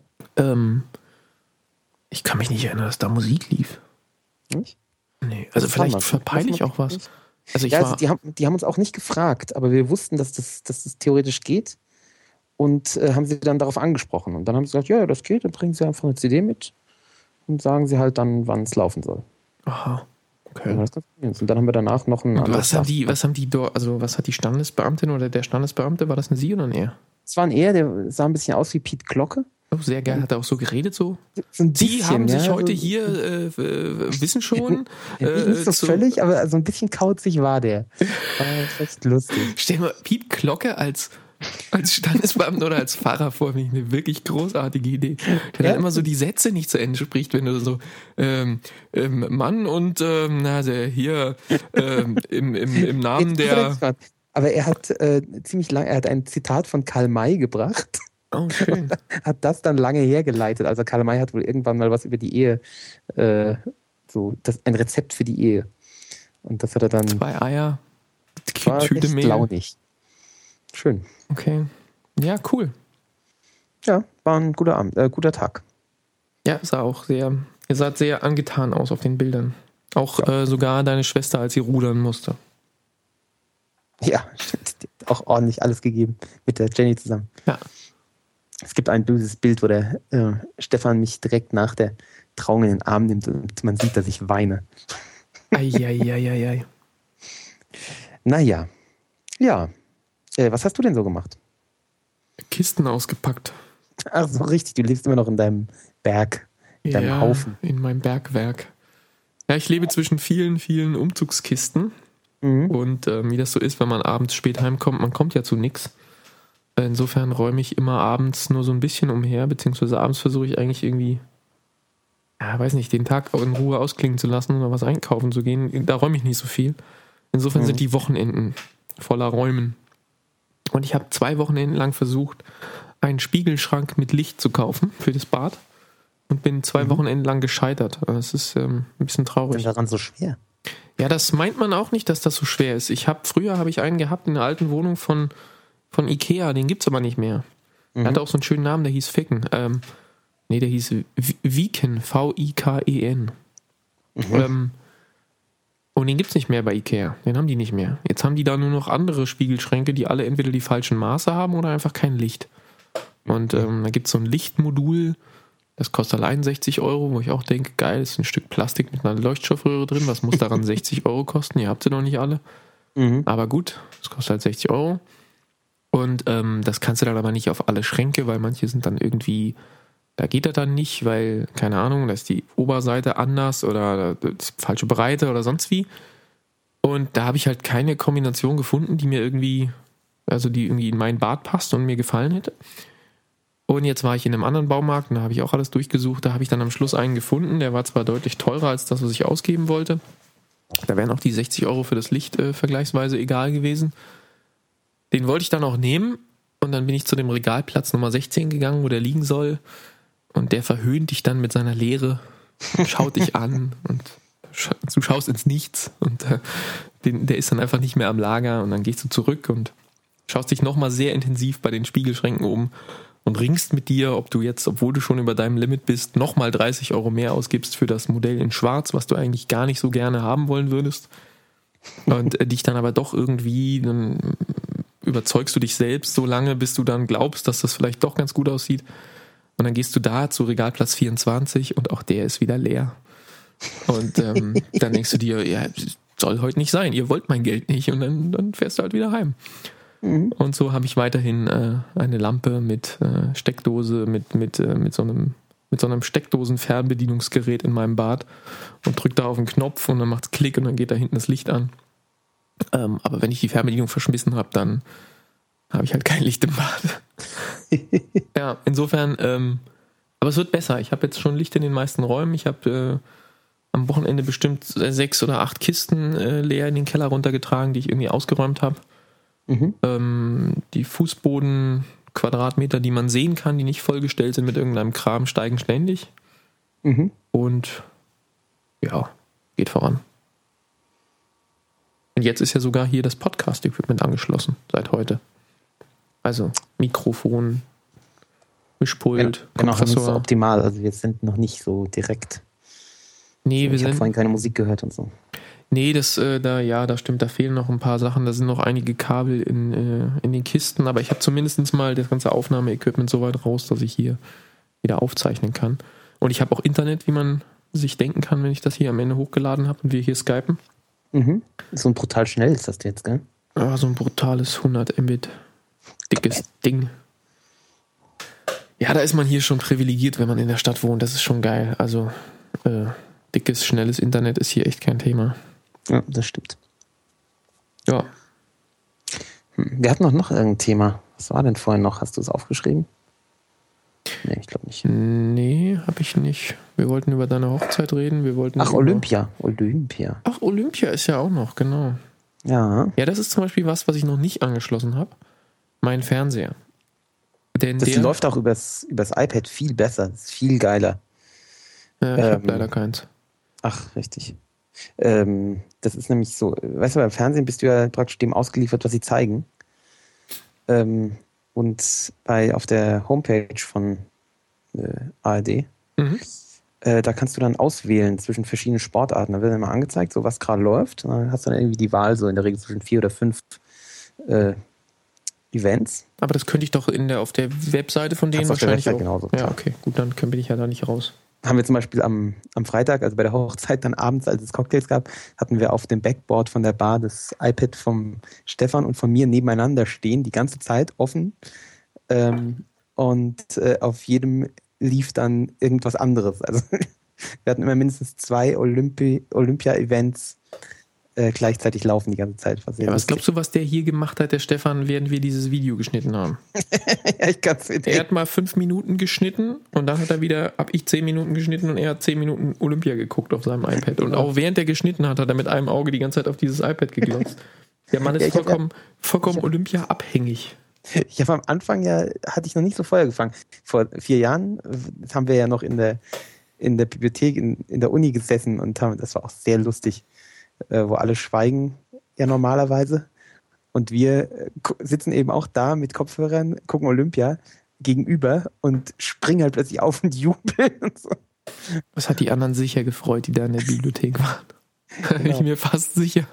Ich kann mich nicht erinnern, dass da Musik lief. Nicht? Nee, also vielleicht verpeile ich auch was. Also die haben uns auch nicht gefragt, aber wir wussten, dass das theoretisch geht und haben sie dann darauf angesprochen. Und dann haben sie gesagt, ja, das geht, dann bringen sie einfach eine CD mit und sagen sie halt dann, wann es laufen soll. Aha, okay. Und dann haben wir danach noch ein anderes. Was haben die dort, also was hat die Standesbeamtin oder der Standesbeamte, war das ein Sie oder ein Er? Es war ein Er, der sah ein bisschen aus wie Piet Glocke. Oh, sehr geil, hat er auch so gerecht so? So ein bisschen, Sie haben sich heute hier, wissen schon. Nicht so völlig, aber so ein bisschen kauzig war der. War echt lustig. Stell dir mal Piet Glocke als Standesbeamten oder als Pfarrer vor, finde ich eine wirklich großartige Idee. Der dann immer so die Sätze nicht zu Ende spricht, wenn du so Mann und hier im Namen der... Aber er hat ziemlich lang, er hat ein Zitat von Karl May gebracht. Oh, schön. Hat das dann lange hergeleitet. Also Karl May hat wohl irgendwann mal was über die Ehe, ein Rezept für die Ehe. Und das hat er dann... 2 Eier, Tüte Mehl. Launig. Schön. Okay. Ja, cool. Ja, war ein guter Abend, guter Tag. Ja, ihr saht sehr angetan aus auf den Bildern. Auch sogar deine Schwester, als sie rudern musste. Ja, stimmt. Die hat auch ordentlich alles gegeben mit der Jenny zusammen. Ja. Es gibt ein böses Bild, wo der Stefan mich direkt nach der Trauung in den Arm nimmt und man sieht, dass ich weine. Eieieiei. Naja. Ja. Was hast du denn so gemacht? Kisten ausgepackt. Ach so, richtig. Du lebst immer noch in deinem Berg, in deinem Haufen. In meinem Bergwerk. Ja, ich lebe zwischen vielen, vielen Umzugskisten. Und wie das so ist, wenn man abends spät heimkommt, man kommt ja zu nichts. Insofern räume ich immer abends nur so ein bisschen umher, beziehungsweise abends versuche ich eigentlich irgendwie, weiß nicht, den Tag in Ruhe ausklingen zu lassen oder was einkaufen zu gehen. Da räume ich nicht so viel. Insofern sind die Wochenenden voller Räumen. Und ich habe 2 Wochenenden lang versucht, einen Spiegelschrank mit Licht zu kaufen für das Bad und bin 2 Wochenenden lang gescheitert. Das ist ein bisschen traurig. Was ist daran so schwer? Ja, das meint man auch nicht, dass das so schwer ist. Früher habe ich einen gehabt in der alten Wohnung von Ikea, den gibt's aber nicht mehr. Der hatte auch so einen schönen Namen, der hieß Ficken. Der hieß Viken, V-I-K-E-N. Und den gibt's nicht mehr bei Ikea. Den haben die nicht mehr. Jetzt haben die da nur noch andere Spiegelschränke, die alle entweder die falschen Maße haben oder einfach kein Licht. Und da gibt's so ein Lichtmodul, das kostet allein 60 €, wo ich auch denke, geil, ist ein Stück Plastik mit einer Leuchtstoffröhre drin, was muss daran 60 € kosten? Ihr habt sie noch nicht alle. Aber gut, das kostet halt 60 €. Und das kannst du dann aber nicht auf alle Schränke, weil manche sind dann irgendwie, da geht das dann nicht, weil, keine Ahnung, da ist die Oberseite anders oder die falsche Breite oder sonst wie. Und da habe ich halt keine Kombination gefunden, die irgendwie in mein Bad passt und mir gefallen hätte. Und jetzt war ich in einem anderen Baumarkt und da habe ich auch alles durchgesucht. Da habe ich dann am Schluss einen gefunden, der war zwar deutlich teurer als das, was ich ausgeben wollte. Da wären auch die 60 € für das Licht vergleichsweise egal gewesen. Den wollte ich dann auch nehmen und dann bin ich zu dem Regalplatz Nummer 16 gegangen, wo der liegen soll. Und der verhöhnt dich dann mit seiner Leere, schaut dich an und du schaust ins Nichts. Und der ist dann einfach nicht mehr am Lager und dann gehst du zurück und schaust dich nochmal sehr intensiv bei den Spiegelschränken um und ringst mit dir, ob du jetzt, obwohl du schon über deinem Limit bist, nochmal 30 € mehr ausgibst für das Modell in Schwarz, was du eigentlich gar nicht so gerne haben wollen würdest. Und dich dann aber doch irgendwie, dann überzeugst du dich selbst so lange, bis du dann glaubst, dass das vielleicht doch ganz gut aussieht. Und dann gehst du da zu Regalplatz 24 und auch der ist wieder leer. Und dann denkst du dir, ja, soll heute nicht sein, ihr wollt mein Geld nicht. Und dann fährst du halt wieder heim. Und so habe ich weiterhin eine Lampe mit Steckdose, mit so einem Steckdosen-Fernbedienungsgerät in meinem Bad und drück da auf den Knopf und dann macht's Klick und dann geht da hinten das Licht an. Aber wenn ich die Fernbedienung verschmissen habe, dann habe ich halt kein Licht im Bad. Ja, insofern, aber es wird besser. Ich habe jetzt schon Licht in den meisten Räumen. Ich habe am Wochenende bestimmt 6 oder 8 Kisten leer in den Keller runtergetragen, die ich irgendwie ausgeräumt habe. Die Fußboden-Quadratmeter, die man sehen kann, die nicht vollgestellt sind mit irgendeinem Kram, steigen ständig. Und ja, geht voran. Und jetzt ist ja sogar hier das Podcast-Equipment angeschlossen, seit heute. Also Mikrofon, Mischpult, genau, Kompressor. das ist optimal. Also wir sind noch nicht so direkt. Nee, ich habe vorhin keine Musik gehört und so. Nee, da stimmt, da fehlen noch ein paar Sachen. Da sind noch einige Kabel in den Kisten, aber ich habe zumindest mal das ganze Aufnahmeequipment so weit raus, dass ich hier wieder aufzeichnen kann. Und ich habe auch Internet, wie man sich denken kann, wenn ich das hier am Ende hochgeladen habe und wir hier skypen. So ein brutal schnell ist das jetzt, gell? Ja, so ein brutales 100 Mbit dickes Ding. Ja, da ist man hier schon privilegiert, wenn man in der Stadt wohnt. Das ist schon geil. Also dickes, schnelles Internet ist hier echt kein Thema. Ja, das stimmt. Ja. Wir hatten noch irgendein Thema. Was war denn vorhin noch? Hast du es aufgeschrieben? Nee, ich glaube nicht. Nee, habe ich nicht. Wir wollten über deine Hochzeit reden. Olympia. Ach, Olympia ist ja auch noch, genau. Ja. Ja, das ist zum Beispiel was ich noch nicht angeschlossen habe. Mein Fernseher. Denn das läuft auch übers iPad viel besser. Das ist viel geiler. Ja, ich habe leider keins. Ach, richtig. Das ist nämlich so, weißt du, beim Fernsehen bist du ja praktisch dem ausgeliefert, was sie zeigen. Und auf der Homepage von ARD, da kannst du dann auswählen zwischen verschiedenen Sportarten. Da wird dann mal angezeigt, so was gerade läuft. Und dann hast du dann irgendwie die Wahl so in der Regel zwischen 4 oder 5 Events. Aber das könnte ich doch auf der Webseite von denen wahrscheinlich auch. Genauso. Ja, okay, gut, dann bin ich ja da nicht raus. Haben wir zum Beispiel am Freitag, also bei der Hochzeit dann abends, als es Cocktails gab, hatten wir auf dem Backboard von der Bar das iPad vom Stefan und von mir nebeneinander stehen, die ganze Zeit offen. Und auf jedem lief dann irgendwas anderes. Also wir hatten immer mindestens 2 Olympia-Events gleichzeitig laufen die ganze Zeit. Was glaubst du, was der hier gemacht hat, der Stefan, während wir dieses Video geschnitten haben? Ja, ich kann's mir denken. Er hat mal 5 Minuten geschnitten und dann habe ich 10 Minuten geschnitten und er hat 10 Minuten Olympia geguckt auf seinem iPad. Und auch während er geschnitten hat er mit einem Auge die ganze Zeit auf dieses iPad geglotzt. Der Mann ist vollkommen Olympia abhängig. Ich habe am Anfang hatte ich noch nicht so Feuer gefangen. Vor 4 Jahren haben wir ja noch in der Bibliothek in der Uni gesessen und das war auch sehr lustig. Wo alle schweigen, ja normalerweise. Und wir sitzen eben auch da mit Kopfhörern, gucken Olympia gegenüber und springen halt plötzlich auf und jubeln und so. Das hat die anderen sicher gefreut, die da in der Bibliothek waren. Genau. Bin ich mir fast sicher.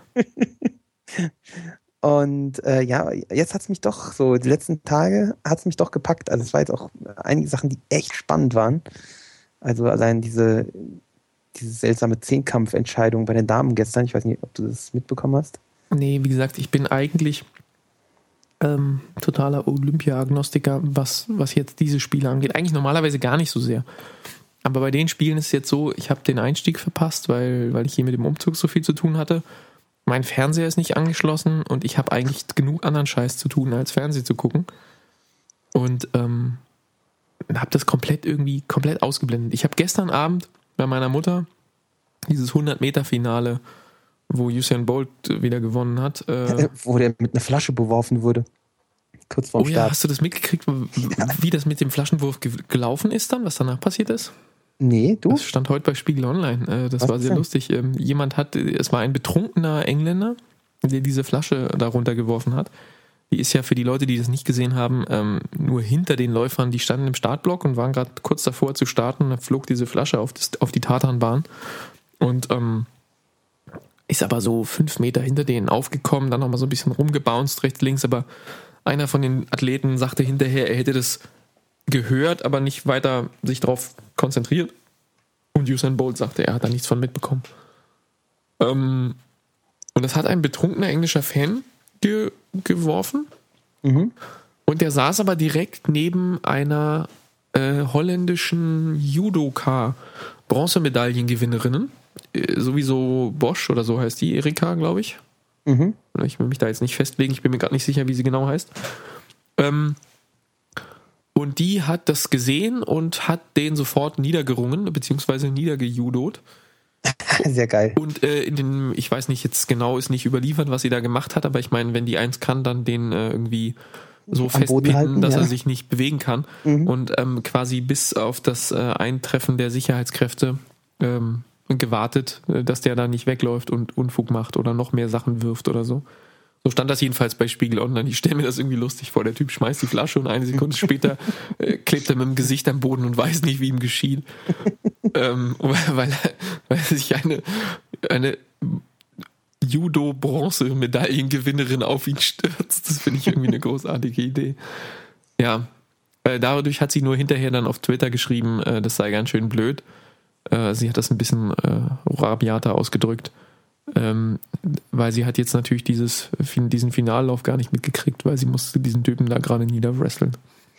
Und jetzt hat es mich doch so, die letzten Tage hat es mich doch gepackt. Also es war jetzt auch einige Sachen, die echt spannend waren. Also allein diese seltsame Zehnkampfentscheidung bei den Damen gestern. Ich weiß nicht, ob du das mitbekommen hast. Nee, wie gesagt, ich bin eigentlich totaler Olympia-Agnostiker, was jetzt diese Spiele angeht. Eigentlich normalerweise gar nicht so sehr. Aber bei den Spielen ist es jetzt so, ich habe den Einstieg verpasst, weil ich hier mit dem Umzug so viel zu tun hatte. Mein Fernseher ist nicht angeschlossen und ich habe eigentlich genug anderen Scheiß zu tun, als Fernsehen zu gucken. Und habe das komplett ausgeblendet. Ich habe gestern Abend bei meiner Mutter dieses 100-Meter-Finale, wo Usain Bolt wieder gewonnen hat. Wo der mit einer Flasche beworfen wurde. Kurz vorm Start. Ja, hast du das mitgekriegt, wie das mit dem Flaschenwurf gelaufen ist dann, was danach passiert ist? Nee, du? Das stand heute bei Spiegel Online. Das war sehr lustig. Es war ein betrunkener Engländer, der diese Flasche da runtergeworfen hat. Die ist ja für die Leute, die das nicht gesehen haben, nur hinter den Läufern, die standen im Startblock und waren gerade kurz davor zu starten. Da flog diese Flasche auf die Tatanbahn und ist aber so 5 Meter hinter denen aufgekommen, dann nochmal so ein bisschen rumgebounced rechts, links, aber einer von den Athleten sagte hinterher, er hätte das gehört, aber nicht weiter sich darauf konzentriert. Und Usain Bolt sagte, er hat da nichts von mitbekommen. Und das hat ein betrunkener englischer Fan geworfen. Und der saß aber direkt neben einer holländischen Judoka Bronzemedaillengewinnerin, sowieso Bosch oder so heißt die, Erika, glaube ich. Ich will mich da jetzt nicht festlegen, ich bin mir gerade nicht sicher, wie sie genau heißt. Und die hat das gesehen und hat den sofort niedergerungen, beziehungsweise niedergejudot. Sehr geil. Und ich weiß nicht, jetzt genau ist nicht überliefert, was sie da gemacht hat, aber ich meine, wenn die eins kann, dann den irgendwie so festbinden, dass er sich nicht bewegen kann. Und quasi bis auf das Eintreffen der Sicherheitskräfte gewartet, dass der da nicht wegläuft und Unfug macht oder noch mehr Sachen wirft oder so. So stand das jedenfalls bei Spiegel Online. Ich stelle mir das irgendwie lustig vor. Der Typ schmeißt die Flasche und eine Sekunde später klebt er mit dem Gesicht am Boden und weiß nicht, wie ihm geschieht. Weil sich eine Judo-Bronze-Medaillengewinnerin auf ihn stürzt. Das finde ich irgendwie eine großartige Idee. Ja, dadurch hat sie nur hinterher dann auf Twitter geschrieben, das sei ganz schön blöd. Sie hat das ein bisschen rabiater ausgedrückt. Weil sie hat jetzt natürlich diesen Finallauf gar nicht mitgekriegt, weil sie musste diesen Typen da gerade niederwresteln.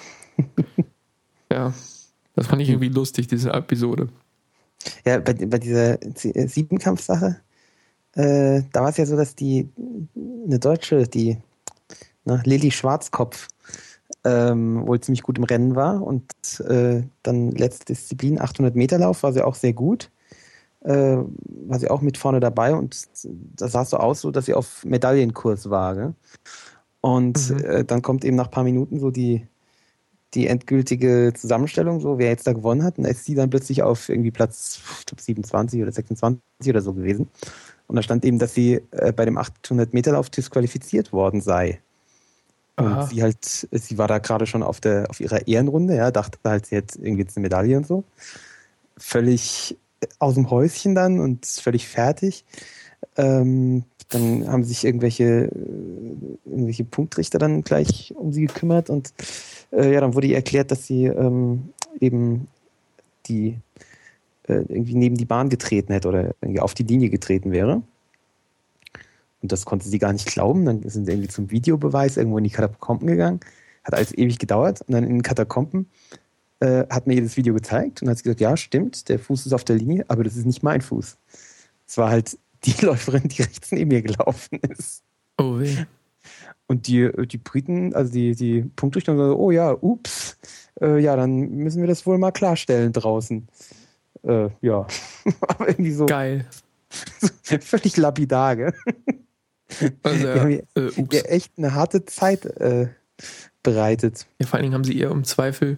Ja, das fand ich irgendwie lustig, diese Episode. Ja, bei dieser Siebenkampfsache, da war es ja so, dass eine Deutsche, Lilly Schwarzkopf, wohl ziemlich gut im Rennen war und dann letzte Disziplin, 800 Meter Lauf, war sie auch sehr gut. War sie auch mit vorne dabei und das sah so aus, so dass sie auf Medaillenkurs war. Gell? Und dann kommt eben nach ein paar Minuten so die endgültige Zusammenstellung, so wer jetzt da gewonnen hat. Und da ist sie dann plötzlich auf irgendwie Platz, ich glaube 27 oder 26 oder so gewesen. Und da stand eben, dass sie bei dem 800-Meter-Lauf disqualifiziert worden sei. Und sie war da gerade schon auf ihrer Ehrenrunde, ja, dachte halt, sie hätte irgendwie jetzt eine Medaille und so. Völlig aus dem Häuschen dann und völlig fertig. Dann haben sich irgendwelche Punktrichter dann gleich um sie gekümmert und dann wurde ihr erklärt, dass sie eben irgendwie neben die Bahn getreten hätte oder irgendwie auf die Linie getreten wäre. Und das konnte sie gar nicht glauben. Dann sind sie irgendwie zum Videobeweis irgendwo in die Katakomben gegangen. Hat alles ewig gedauert. Und dann in den Katakomben hat mir ihr das Video gezeigt und hat gesagt, ja, stimmt, der Fuß ist auf der Linie, aber das ist nicht mein Fuß. Es war halt die Läuferin, die rechts neben mir gelaufen ist. Oh weh. Und die Briten, also die Punktrichter, so, oh ja, ups, ja, dann müssen wir das wohl mal klarstellen draußen. Ja, aber irgendwie so. Geil. Völlig lapidar, gell? Also, die haben ihr echt eine harte Zeit bereitet. Ja, vor allen Dingen haben sie ihr im Zweifel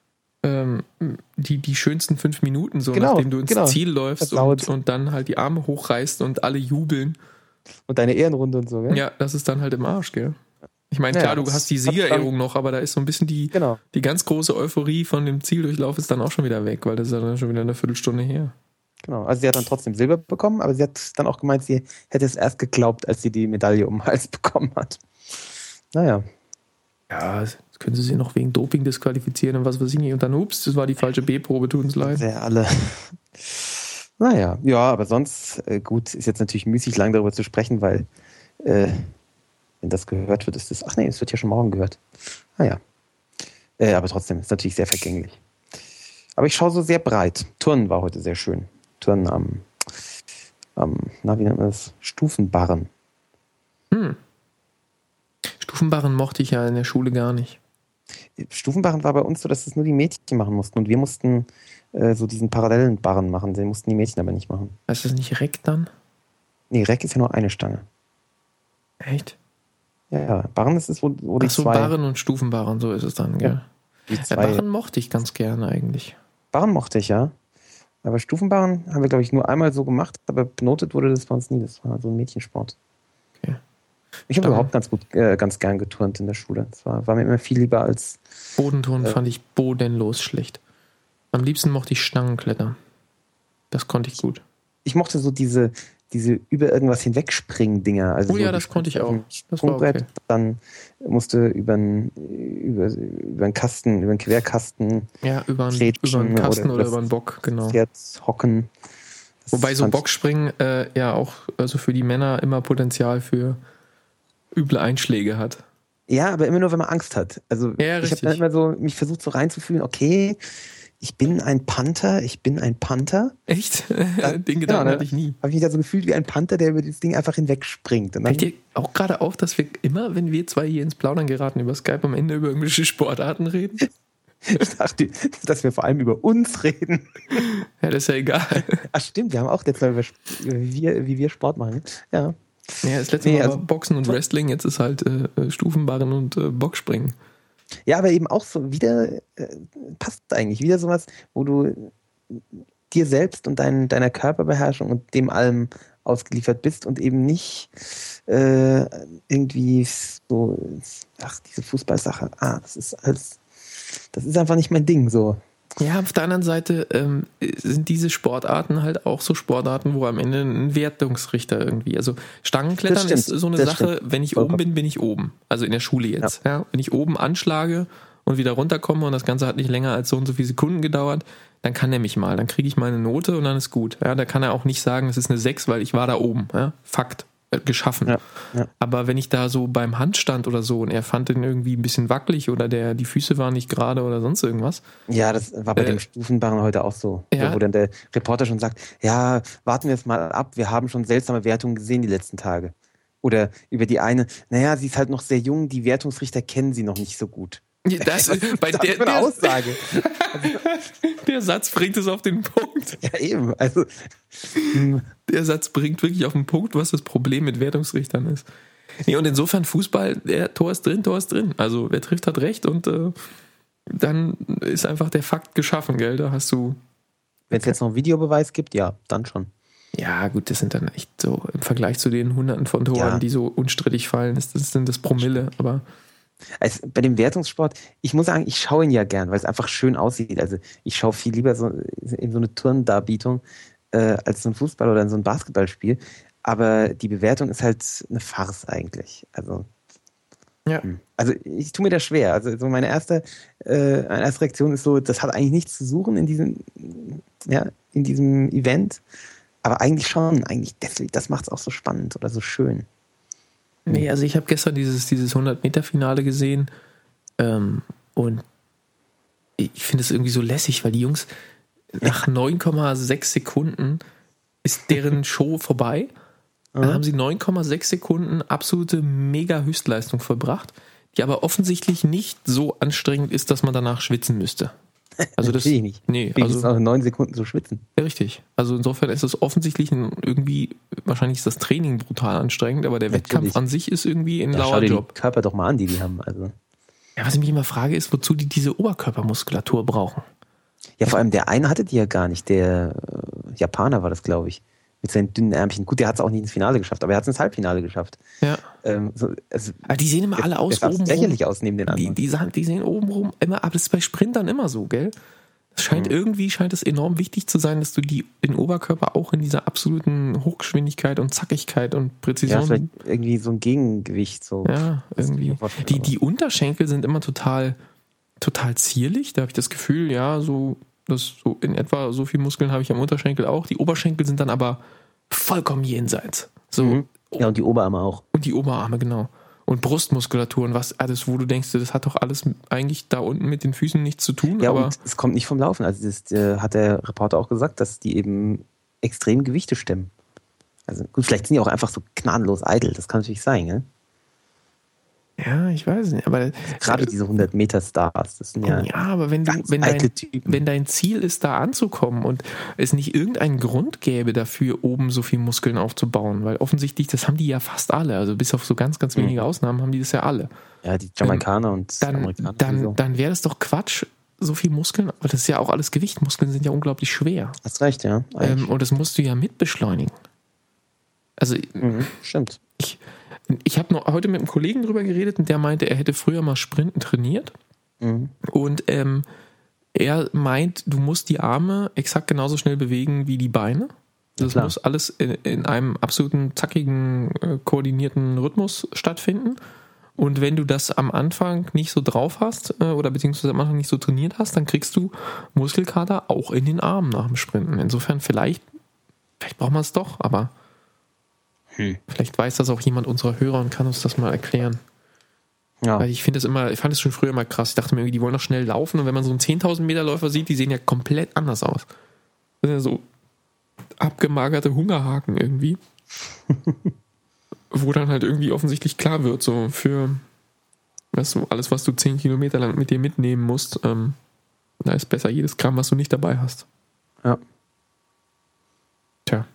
die schönsten 5 Minuten, so genau, nachdem du ins Ziel läufst und dann halt die Arme hochreißt und alle jubeln. Und deine Ehrenrunde und so, gell? Ja, das ist dann halt im Arsch, gell? Ich meine, klar, du hast die Siegerehrung noch, aber da ist so ein bisschen die ganz große Euphorie von dem Zieldurchlauf ist dann auch schon wieder weg, weil das ist dann schon wieder eine Viertelstunde her. Genau, also sie hat dann trotzdem Silber bekommen, aber sie hat dann auch gemeint, sie hätte es erst geglaubt, als sie die Medaille um den Hals bekommen hat. Naja. Ja, das können sie sich noch wegen Doping disqualifizieren und was weiß ich nicht. Und dann, ups, das war die falsche B-Probe, tut uns leid. Sehr alle. Naja, ja, aber sonst, gut, ist jetzt natürlich müßig, lang darüber zu sprechen, weil wenn das gehört wird, ist das, ach nee, es wird ja schon morgen gehört. Naja. Aber trotzdem, ist natürlich sehr vergänglich. Aber ich schaue so sehr breit. Turnen war heute sehr schön. Turnen am wie nennt man das? Stufenbarren. Stufenbarren mochte ich ja in der Schule gar nicht. Stufenbarren war bei uns so, dass es nur die Mädchen machen mussten und wir mussten so diesen parallelen Barren machen. Den mussten die Mädchen aber nicht machen. Heißt das nicht Reck dann? Nee, Reck ist ja nur eine Stange. Echt? Ja, Barren ist es, wo die so, zwei... Barren und Stufenbarren, so ist es dann, gell? Ja, Barren mochte ich ganz gerne eigentlich. Barren mochte ich, ja. Aber Stufenbarren haben wir, glaube ich, nur einmal so gemacht, aber benotet wurde das bei uns nie. Das war so ein Mädchensport. Okay. Ich habe überhaupt ganz gern geturnt in der Schule. Das war mir immer viel lieber als... Bodenturnen fand ich bodenlos schlecht. Am liebsten mochte ich Stangenklettern. Das konnte ich gut. Ich mochte so diese über irgendwas hinwegspringen-Dinger. Also das konnte ich auch. Das war okay. Dann musste über einen Kasten, über einen Querkasten. Ja, über einen Kasten oder über einen Bock, genau. Jetzt hocken. Wobei so Bockspringen ja auch also für die Männer immer Potenzial für üble Einschläge hat. Ja, aber immer nur, wenn man Angst hat. Also ja, ich habe dann immer so mich versucht so reinzufühlen, okay, ich bin ein Panther. Echt? Den Gedanken hatte ich nie. Habe ich mich da so gefühlt wie ein Panther, der über das Ding einfach hinwegspringt. Fällt dir auch gerade auf, dass wir immer, wenn wir zwei hier ins Plaudern geraten über Skype, am Ende über irgendwelche Sportarten reden? Ich dachte, dass wir vor allem über uns reden. Ja, das ist ja egal. Ach stimmt, wir haben auch letztes Mal wie wir Sport machen. Ja. Ja, das letzte Mal war Boxen und Wrestling, jetzt ist halt Stufenbarren und Boxspringen. Ja, aber eben auch so wieder, passt eigentlich, wieder sowas, wo du dir selbst und deiner Körperbeherrschung und dem allem ausgeliefert bist und eben nicht irgendwie so, diese Fußballsache, das ist einfach nicht mein Ding, so. Ja, auf der anderen Seite sind diese Sportarten halt auch so Sportarten, wo am Ende ein Wertungsrichter irgendwie, also Stangenklettern ist so eine Sache, wenn ich oben bin ich oben, also in der Schule jetzt, ja. Wenn ich oben anschlage und wieder runterkomme und das Ganze hat nicht länger als so und so viele Sekunden gedauert, dann kann er mich mal, dann kriege ich meine Note und dann ist gut, ja, da kann er auch nicht sagen, es ist eine 6, weil ich war da oben, ja, Fakt. Geschaffen. Ja. Aber wenn ich da so beim Handstand oder so und er fand den irgendwie ein bisschen wackelig oder die Füße waren nicht gerade oder sonst irgendwas. Ja, das war bei dem Stufenbarren heute auch so. Ja. Wo dann der Reporter schon sagt, ja, warten wir es mal ab, wir haben schon seltsame Wertungen gesehen die letzten Tage. Oder über die eine, naja, sie ist halt noch sehr jung, die Wertungsrichter kennen sie noch nicht so gut. Das bei der Aussage. Der Satz bringt es auf den Punkt. Ja, eben. Also, der Satz bringt wirklich auf den Punkt, was das Problem mit Wertungsrichtern ist. Nee, und insofern Fußball, der Tor ist drin. Also wer trifft, hat recht und dann ist einfach der Fakt geschaffen, gell? Da hast du. Wenn es jetzt noch einen Videobeweis gibt, ja, dann schon. Ja, gut, das sind dann echt so, im Vergleich zu den Hunderten von Toren, die so unstrittig fallen, das sind das Promille, aber. Also bei dem Wertungssport, ich muss sagen, ich schaue ihn ja gern, weil es einfach schön aussieht. Also ich schaue viel lieber so in so eine Turndarbietung als so ein Fußball- oder in so ein Basketballspiel. Aber die Bewertung ist halt eine Farce eigentlich. Also ich tue mir das schwer. Also so meine erste Reaktion ist so, das hat eigentlich nichts zu suchen in diesem Event. Aber eigentlich schon, das macht es auch so spannend oder so schön. Nee, also ich habe gestern dieses 100-Meter-Finale gesehen und ich finde es irgendwie so lässig, weil die Jungs nach 9,6 Sekunden ist deren Show vorbei. Dann haben sie 9,6 Sekunden absolute Mega-Höchstleistung vollbracht, die aber offensichtlich nicht so anstrengend ist, dass man danach schwitzen müsste. Also das nicht. Nee, also ist auch 9 Sekunden zu schwitzen. Ja, richtig. Also insofern ist es offensichtlich wahrscheinlich ist das Training brutal anstrengend, aber der Wettkampf an sich ist irgendwie ein lauer Job. Schau dir die Körper doch mal an, die haben. Also. Ja, was ich mich immer frage, ist, wozu die diese Oberkörpermuskulatur brauchen. Ja, vor allem der eine hatte die ja gar nicht. Der Japaner war das, glaube ich. Mit seinen dünnen Ärmchen. Gut, der hat es auch nicht ins Finale geschafft, aber er hat es ins Halbfinale geschafft. Ja. Aber die sehen immer alle aus oben lächerlich aus neben den anderen. Die sehen obenrum immer, aber das ist bei Sprintern immer so, gell? Es scheint es enorm wichtig zu sein, dass du den Oberkörper auch in dieser absoluten Hochgeschwindigkeit und Zackigkeit und Präzision. Ja, vielleicht irgendwie so ein Gegengewicht. So. Ja, irgendwie. Die Unterschenkel sind immer total zierlich. Da habe ich das Gefühl, dass so in etwa so viel Muskeln habe ich am Unterschenkel auch. Die Oberschenkel sind dann aber vollkommen jenseits. So. Ja, und die Oberarme auch. Und die Oberarme, genau. Und Brustmuskulatur und was alles, wo du denkst, das hat doch alles eigentlich da unten mit den Füßen nichts zu tun. Ja, aber und es kommt nicht vom Laufen. Also das hat der Reporter auch gesagt, dass die eben extrem Gewichte stemmen. Also gut, vielleicht sind die auch einfach so gnadenlos eitel. Das kann natürlich sein, ne? Ja, ich weiß nicht, aber gerade diese 100-Meter-Stars, das sind aber wenn dein Ziel ist, da anzukommen und es nicht irgendeinen Grund gäbe dafür, oben so viel Muskeln aufzubauen, weil offensichtlich, das haben die ja fast alle, also bis auf so ganz, ganz wenige Ausnahmen haben die das ja alle. Ja, die Jamaikaner und Amerikaner. Dann wäre das doch Quatsch, so viel Muskeln, aber das ist ja auch alles Gewicht, Muskeln sind ja unglaublich schwer. Hast recht, ja. Und das musst du ja mitbeschleunigen. Also, stimmt. Ich habe noch heute mit einem Kollegen drüber geredet und der meinte, er hätte früher mal Sprinten trainiert. Und er meint, du musst die Arme exakt genauso schnell bewegen wie die Beine. Das muss alles in einem absoluten zackigen, koordinierten Rhythmus stattfinden. Und wenn du das am Anfang nicht so drauf hast oder beziehungsweise am Anfang nicht so trainiert hast, dann kriegst du Muskelkater auch in den Armen nach dem Sprinten. Insofern vielleicht braucht man es doch, aber vielleicht weiß das auch jemand unserer Hörer und kann uns das mal erklären. Ja. Weil ich fand es schon früher mal krass. Ich dachte mir irgendwie, die wollen doch schnell laufen und wenn man so einen 10.000 Meter Läufer sieht, die sehen ja komplett anders aus. Das sind ja so abgemagerte Hungerhaken irgendwie. Wo dann halt irgendwie offensichtlich klar wird, so für alles, was du 10 Kilometer lang mit dir mitnehmen musst, Da ist besser jedes Gramm, was du nicht dabei hast. Ja. Tja.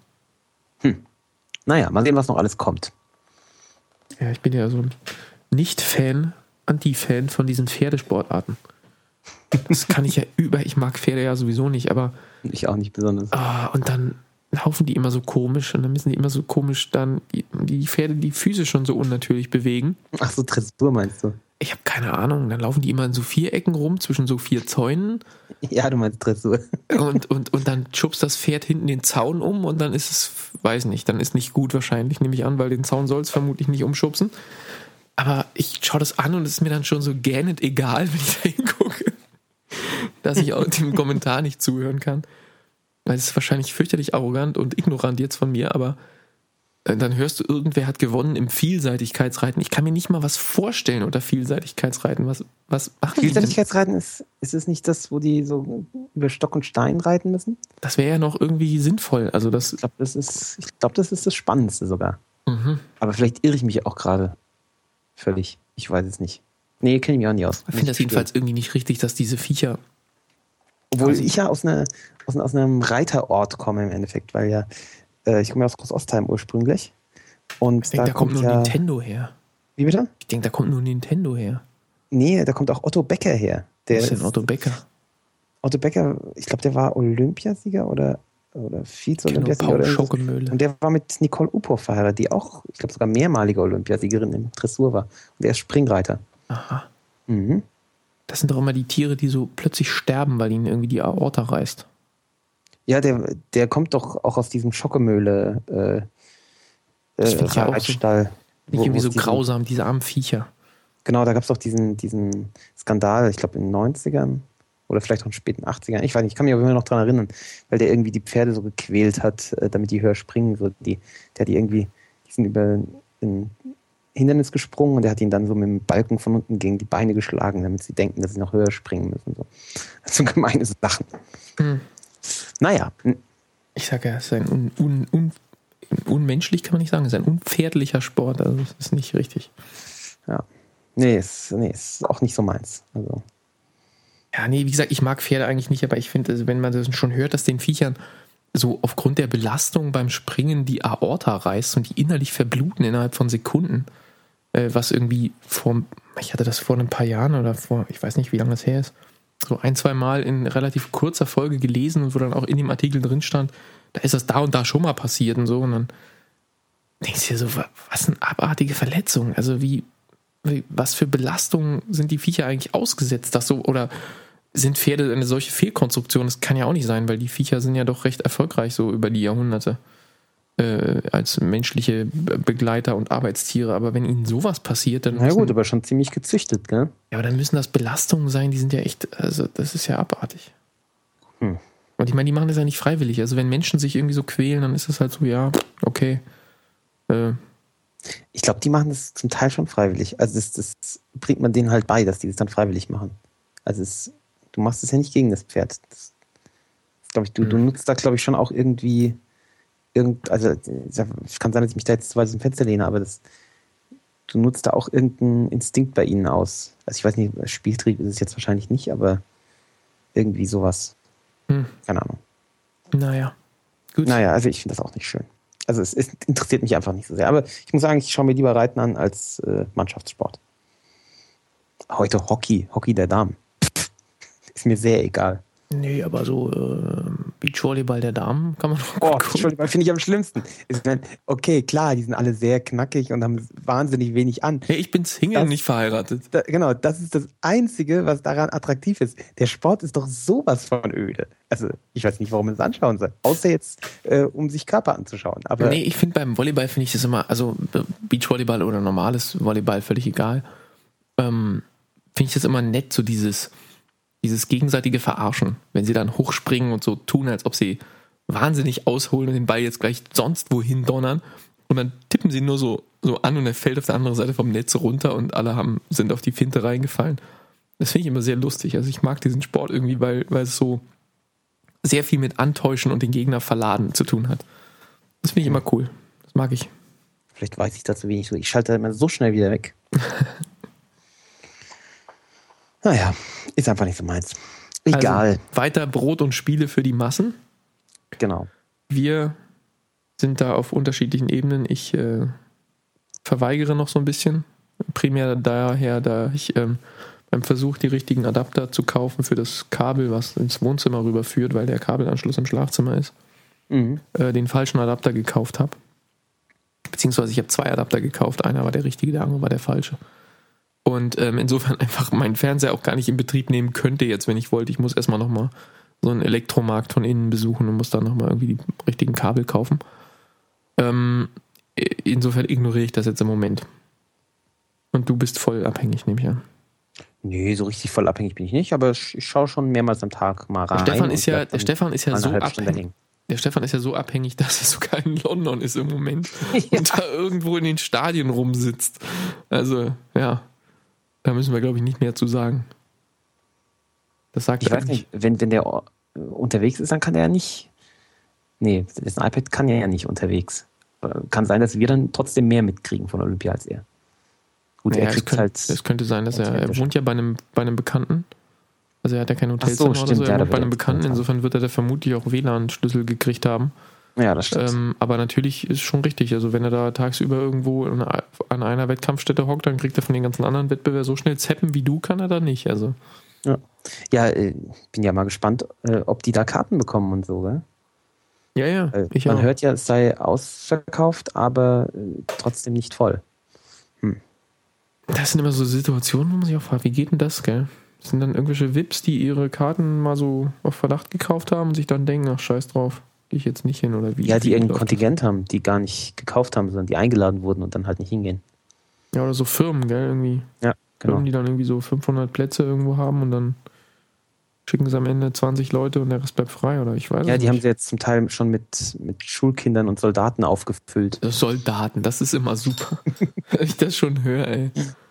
Naja, mal sehen, was noch alles kommt. Ja, ich bin ja so ein Nicht-Fan, Anti-Fan von diesen Pferdesportarten. Das kann ich ja ich mag Pferde ja sowieso nicht, aber Ich auch nicht besonders. und dann laufen die immer so komisch und dann müssen die immer so komisch dann die Pferde die Füße schon so unnatürlich bewegen. Ach so, Dressur meinst du? Ich habe keine Ahnung, dann laufen die immer in so Vierecken rum, zwischen so 4 Zäunen Ja, du meinst Dressur. und dann schubst das Pferd hinten den Zaun um und dann ist es, weiß nicht, dann ist nicht gut wahrscheinlich, nehme ich an, weil den Zaun soll es vermutlich nicht umschubsen. Aber ich schaue das an und es ist mir dann schon so gähnend egal, wenn ich da hingucke, dass ich auch dem Kommentar nicht zuhören kann. Weil es ist wahrscheinlich fürchterlich arrogant und ignorant jetzt von mir, aber dann hörst du, irgendwer hat gewonnen im Vielseitigkeitsreiten. Ich kann mir nicht mal was vorstellen unter Vielseitigkeitsreiten. Was machen die denn? Vielseitigkeitsreiten ist es nicht das, wo die so über Stock und Stein reiten müssen? Das wäre ja noch irgendwie sinnvoll. Also das, Ich glaube, das ist das Spannendste sogar. Aber vielleicht irre ich mich auch gerade völlig. Ich weiß es nicht. Nee, kenne ich mich auch nicht aus. ich finde das jedenfalls irgendwie nicht richtig, dass diese Viecher... Obwohl ich ja aus einem Reiterort komme im Endeffekt, weil ja, ich komme ja aus Großostheim ursprünglich. Und Ich denke, da kommt nur Nintendo her. Wie bitte? Ich denke, da kommt nur Nintendo her. Nee, da kommt auch Otto Becker her. Was ist denn Otto Becker? Otto Becker, ich glaube, der war Olympiasieger oder Vize-Olympiasieger. Paul oder Schockemöhle. Und der war mit Nicole Uphoff verheiratet, die auch, ich glaube, sogar mehrmalige Olympiasiegerin im Dressur war. Und der ist Springreiter. Aha. Mhm. Das sind doch immer die Tiere, die so plötzlich sterben, weil ihnen irgendwie die Aorta reißt. Ja, der kommt doch auch aus diesem Schockemöhle Das finde ich ja auch so. Reitstall. Nicht irgendwie so grausam, diese armen Viecher. Genau, da gab es doch diesen Skandal, ich glaube in den 90ern oder vielleicht auch in den späten 80ern. Ich weiß nicht, ich kann mich aber immer noch daran erinnern, weil der irgendwie die Pferde so gequält hat, damit die höher springen. So die sind über ein Hindernis gesprungen und der hat ihn dann so mit dem Balken von unten gegen die Beine geschlagen, damit sie denken, dass sie noch höher springen müssen. So gemeine Sachen. Naja. Ich sage ja, es ist ein unmenschlich, kann man nicht sagen, es ist ein unpferdlicher Sport, also das ist nicht richtig. Ja. Nee, ist auch nicht so meins. Also. Ja, nee, wie gesagt, ich mag Pferde eigentlich nicht, aber ich finde, also wenn man das schon hört, dass den Viechern so aufgrund der Belastung beim Springen die Aorta reißt und die innerlich verbluten innerhalb von Sekunden, was irgendwie ich hatte das vor ein paar Jahren oder ich weiß nicht, wie lange das her ist, so 1-2 Mal in relativ kurzer Folge gelesen und wo dann auch in dem Artikel drin stand, da ist das da und da schon mal passiert und so und dann denkst du dir so, was eine abartige Verletzung, also was für Belastungen sind die Viecher eigentlich ausgesetzt, das so, oder sind Pferde eine solche Fehlkonstruktion? Das kann ja auch nicht sein, weil die Viecher sind ja doch recht erfolgreich so über die Jahrhunderte als menschliche Begleiter und Arbeitstiere. Aber wenn ihnen sowas passiert, dann na gut, aber schon ziemlich gezüchtet, gell? Ja, aber dann müssen das Belastungen sein, die sind ja echt, also das ist ja abartig. Und ich meine, die machen das ja nicht freiwillig. Also wenn Menschen sich irgendwie so quälen, dann ist das halt so, ja, okay. Ich glaube, die machen das zum Teil schon freiwillig. Also das bringt man denen halt bei, dass die das dann freiwillig machen. Also du machst es ja nicht gegen das Pferd. Das glaube ich, du nutzt da, glaube ich, schon auch irgendwie also es kann sein, dass ich mich da jetzt zu weit aus dem Fenster lehne, aber du nutzt da auch irgendeinen Instinkt bei ihnen aus. Also ich weiß nicht, Spieltrieb ist es jetzt wahrscheinlich nicht, aber irgendwie sowas. Keine Ahnung. Naja, gut. Naja, also ich finde das auch nicht schön. Also es interessiert mich einfach nicht so sehr. Aber ich muss sagen, ich schaue mir lieber Reiten an als Mannschaftssport. Heute Hockey der Damen. Ist mir sehr egal. Nee, aber so Beachvolleyball der Damen kann man doch gucken. Beachvolleyball finde ich am schlimmsten. Okay, klar, die sind alle sehr knackig und haben wahnsinnig wenig an. Hey, ich bin Single, nicht verheiratet. Genau, das ist das Einzige, was daran attraktiv ist. Der Sport ist doch sowas von öde. Also, ich weiß nicht, warum man es anschauen soll. Außer jetzt, um sich Körper anzuschauen. Aber nee, ich finde beim Volleyball finde ich das immer, also Beachvolleyball oder normales Volleyball, völlig egal, finde ich das immer nett, so dieses gegenseitige Verarschen, wenn sie dann hochspringen und so tun, als ob sie wahnsinnig ausholen und den Ball jetzt gleich sonst wohin donnern und dann tippen sie nur so an und er fällt auf der anderen Seite vom Netz runter und alle sind auf die Finte reingefallen. Das finde ich immer sehr lustig. Also ich mag diesen Sport irgendwie, weil es so sehr viel mit Antäuschen und den Gegner verladen zu tun hat. Das finde ich immer cool. Das mag ich. Vielleicht weiß ich dazu wenig. Ich schalte immer so schnell wieder weg. Naja, ist einfach nicht so meins. Egal. Also, weiter Brot und Spiele für die Massen. Genau. Wir sind da auf unterschiedlichen Ebenen. Ich verweigere noch so ein bisschen. Primär daher, da ich beim Versuch, die richtigen Adapter zu kaufen für das Kabel, was ins Wohnzimmer rüberführt, weil der Kabelanschluss im Schlafzimmer ist, den falschen Adapter gekauft habe. Beziehungsweise ich habe 2 Adapter gekauft. Einer war der richtige, der andere war der falsche. Und insofern einfach meinen Fernseher auch gar nicht in Betrieb nehmen könnte jetzt, wenn ich wollte. Ich muss erstmal nochmal so einen Elektromarkt von innen besuchen und muss dann nochmal irgendwie die richtigen Kabel kaufen. Insofern ignoriere ich das jetzt im Moment. Und du bist voll abhängig, nehme ich an. Nee, so richtig voll abhängig bin ich nicht, aber ich schaue schon mehrmals am Tag mal rein. Der Stefan ist ja so abhängig. Der Stefan ist ja so abhängig, dass er sogar in London ist im Moment und da irgendwo in den Stadien rumsitzt. Also, ja, da müssen wir, glaube ich, nicht mehr zu sagen. Das sagt ich weiß nicht, wenn der unterwegs ist, dann kann er ja nicht. Nee, das iPad kann ja nicht unterwegs. Kann sein, dass wir dann trotzdem mehr mitkriegen von Olympia als er. Gut, ja, er kriegt es könnte sein, dass er wohnt ja bei einem Bekannten. Also er hat ja kein Hotelzimmer oder so, er wohnt bei einem Bekannten. Insofern wird er da vermutlich auch WLAN-Schlüssel gekriegt haben. Ja, das stimmt. Aber natürlich ist schon richtig. Also wenn er da tagsüber irgendwo an einer Wettkampfstätte hockt, dann kriegt er von den ganzen anderen Wettbewerbern so schnell zappen wie du, kann er da nicht. Also. Ja, bin ja mal gespannt, ob die da Karten bekommen und so, gell? Ja, man hört ja, es sei ausverkauft, aber trotzdem nicht voll. Das sind immer so Situationen, wo man sich auch fragt, wie geht denn das, gell? Das sind dann irgendwelche VIPs, die ihre Karten mal so auf Verdacht gekauft haben und sich dann denken, ach scheiß drauf, gehe ich jetzt nicht hin oder wie? Ja, die irgendein Kontingent haben, die gar nicht gekauft haben, sondern die eingeladen wurden und dann halt nicht hingehen. Ja, oder so Firmen, gell, irgendwie. Ja, genau. Firmen, die dann irgendwie so 500 Plätze irgendwo haben und dann schicken sie am Ende 20 Leute und der Rest bleibt frei, oder ich weiß nicht. Ja, die haben sie jetzt zum Teil schon mit Schulkindern und Soldaten aufgefüllt. Soldaten, das ist immer super. Wenn ich das schon höre, ey.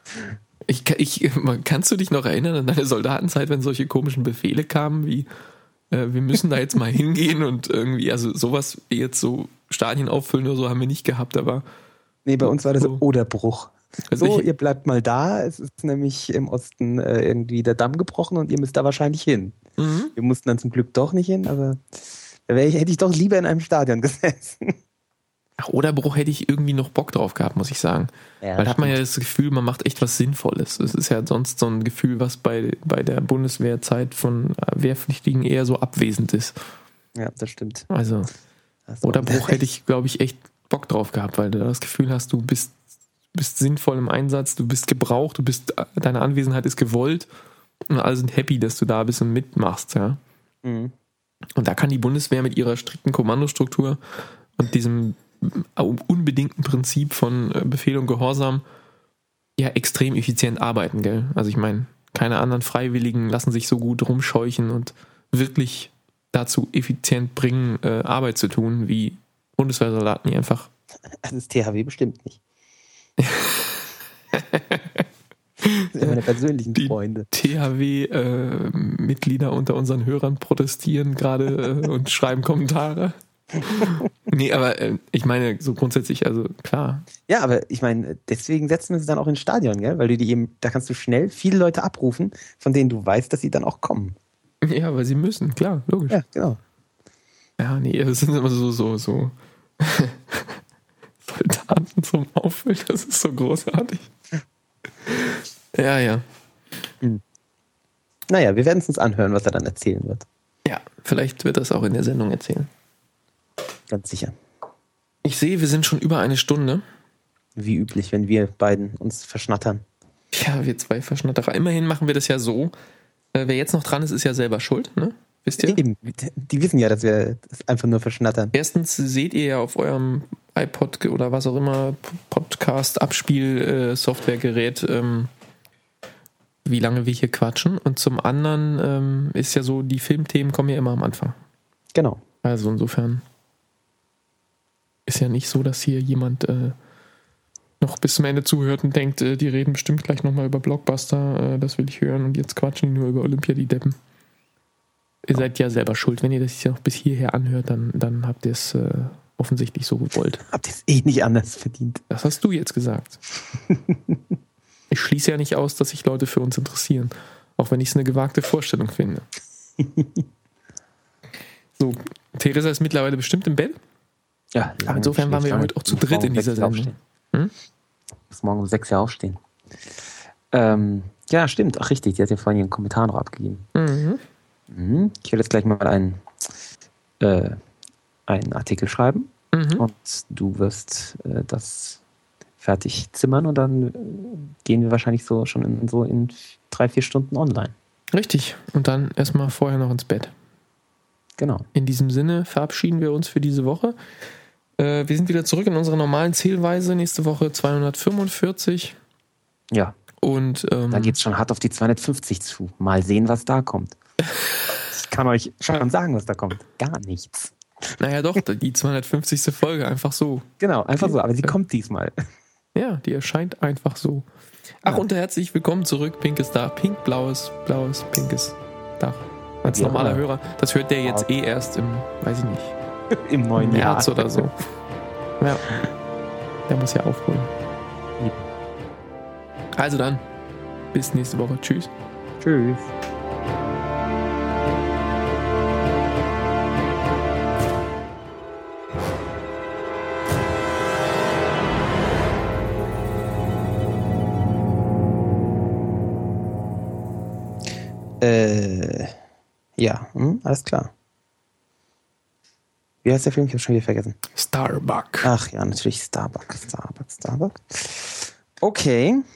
Kannst du dich noch erinnern an deine Soldatenzeit, wenn solche komischen Befehle kamen, wie wir müssen da jetzt mal hingehen und irgendwie, also sowas jetzt so Stadien auffüllen oder so haben wir nicht gehabt, aber... Nee, bei uns war das so Oderbruch. Also ihr bleibt mal da, es ist nämlich im Osten irgendwie der Damm gebrochen und ihr müsst da wahrscheinlich hin. Wir mussten dann zum Glück doch nicht hin, aber hätte ich doch lieber in einem Stadion gesessen. Ach, Oderbruch hätte ich irgendwie noch Bock drauf gehabt, muss ich sagen. Ja, weil da hat man ja das Gefühl, man macht echt was Sinnvolles. Es ist ja sonst so ein Gefühl, was bei der Bundeswehrzeit von Wehrpflichtigen eher so abwesend ist. Ja, das stimmt. Also, Oderbruch hätte ich, glaube ich, echt Bock drauf gehabt, weil du das Gefühl hast, du bist sinnvoll im Einsatz, du bist gebraucht, deine Anwesenheit ist gewollt und alle sind happy, dass du da bist und mitmachst, ja. Und da kann die Bundeswehr mit ihrer strikten Kommandostruktur und diesem unbedingten Prinzip von Befehl und Gehorsam ja extrem effizient arbeiten, gell? Also ich meine, keine anderen Freiwilligen lassen sich so gut rumscheuchen und wirklich dazu effizient bringen, Arbeit zu tun, wie Bundeswehrsoldaten, die einfach... Also das THW bestimmt nicht. Das sind meine persönlichen Freunde. THW-Mitglieder unter unseren Hörern protestieren gerade und schreiben Kommentare. Nee, aber ich meine, so grundsätzlich, also klar. Ja, aber ich meine, deswegen setzen wir sie dann auch ins Stadion, gell? Weil da kannst du schnell viele Leute abrufen, von denen du weißt, dass sie dann auch kommen. Ja, weil sie müssen, klar, logisch. Ja, genau. Ja, nee, das sind immer so Soldaten zum Auffüllen, das ist so großartig. Ja. Naja, wir werden es uns anhören, was er dann erzählen wird. Ja, vielleicht wird er es auch in der Sendung erzählen. Ganz sicher. Ich sehe, wir sind schon über eine Stunde. Wie üblich, wenn wir beiden uns verschnattern. Ja, wir zwei Verschnatterer. Immerhin machen wir das ja so. Wer jetzt noch dran ist, ist ja selber schuld, ne? Wisst ihr? Eben, die wissen ja, dass wir das einfach nur verschnattern. Erstens seht ihr ja auf eurem iPod oder was auch immer, Podcast-Abspiel-Softwaregerät, wie lange wir hier quatschen. Und zum anderen ist ja so, die Filmthemen kommen ja immer am Anfang. Genau. Also insofern ist ja nicht so, dass hier jemand noch bis zum Ende zuhört und denkt, die reden bestimmt gleich nochmal über Blockbuster, das will ich hören und jetzt quatschen die nur über Olympia, die Deppen. Ihr seid ja selber schuld, wenn ihr das ja noch bis hierher anhört, dann habt ihr es offensichtlich so gewollt. Habt ihr es eh nicht anders verdient. Das hast du jetzt gesagt. Ich schließe ja nicht aus, dass sich Leute für uns interessieren, auch wenn ich es eine gewagte Vorstellung finde. So, Theresa ist mittlerweile bestimmt im Bett. Ja, Aber insofern waren wir ja heute auch zu dritt in dieser Sendung. Muss morgen um 6 Uhr aufstehen. Ja, stimmt. Ach, richtig. Die hat ja vorhin ihren Kommentar noch abgegeben. Ich werde jetzt gleich mal einen Artikel schreiben. Und du wirst das fertig zimmern und dann gehen wir wahrscheinlich schon in 3-4 Stunden online. Richtig. Und dann erstmal vorher noch ins Bett. Genau. In diesem Sinne verabschieden wir uns für diese Woche. Wir sind wieder zurück in unserer normalen Zählweise. Nächste Woche 245. Ja. Und dann geht es schon hart auf die 250 zu. Mal sehen, was da kommt. Ich kann euch schon sagen, was da kommt. Gar nichts. Naja doch, die 250. Folge, einfach so. Genau, einfach so, aber sie kommt diesmal. Ja, die erscheint einfach so. Ach, und herzlich willkommen zurück, pinkes Dach, blaues, pinkes Dach. Als normaler Hörer, das hört der jetzt erst im, weiß ich nicht, im neuen März Jahr oder so. Ja, der muss ja aufholen. Also dann, bis nächste Woche. Tschüss. Tschüss. Ja, alles klar. Wie heißt der Film? Ich habe schon wieder vergessen. Starbuck. Ach ja, natürlich Starbuck. Okay.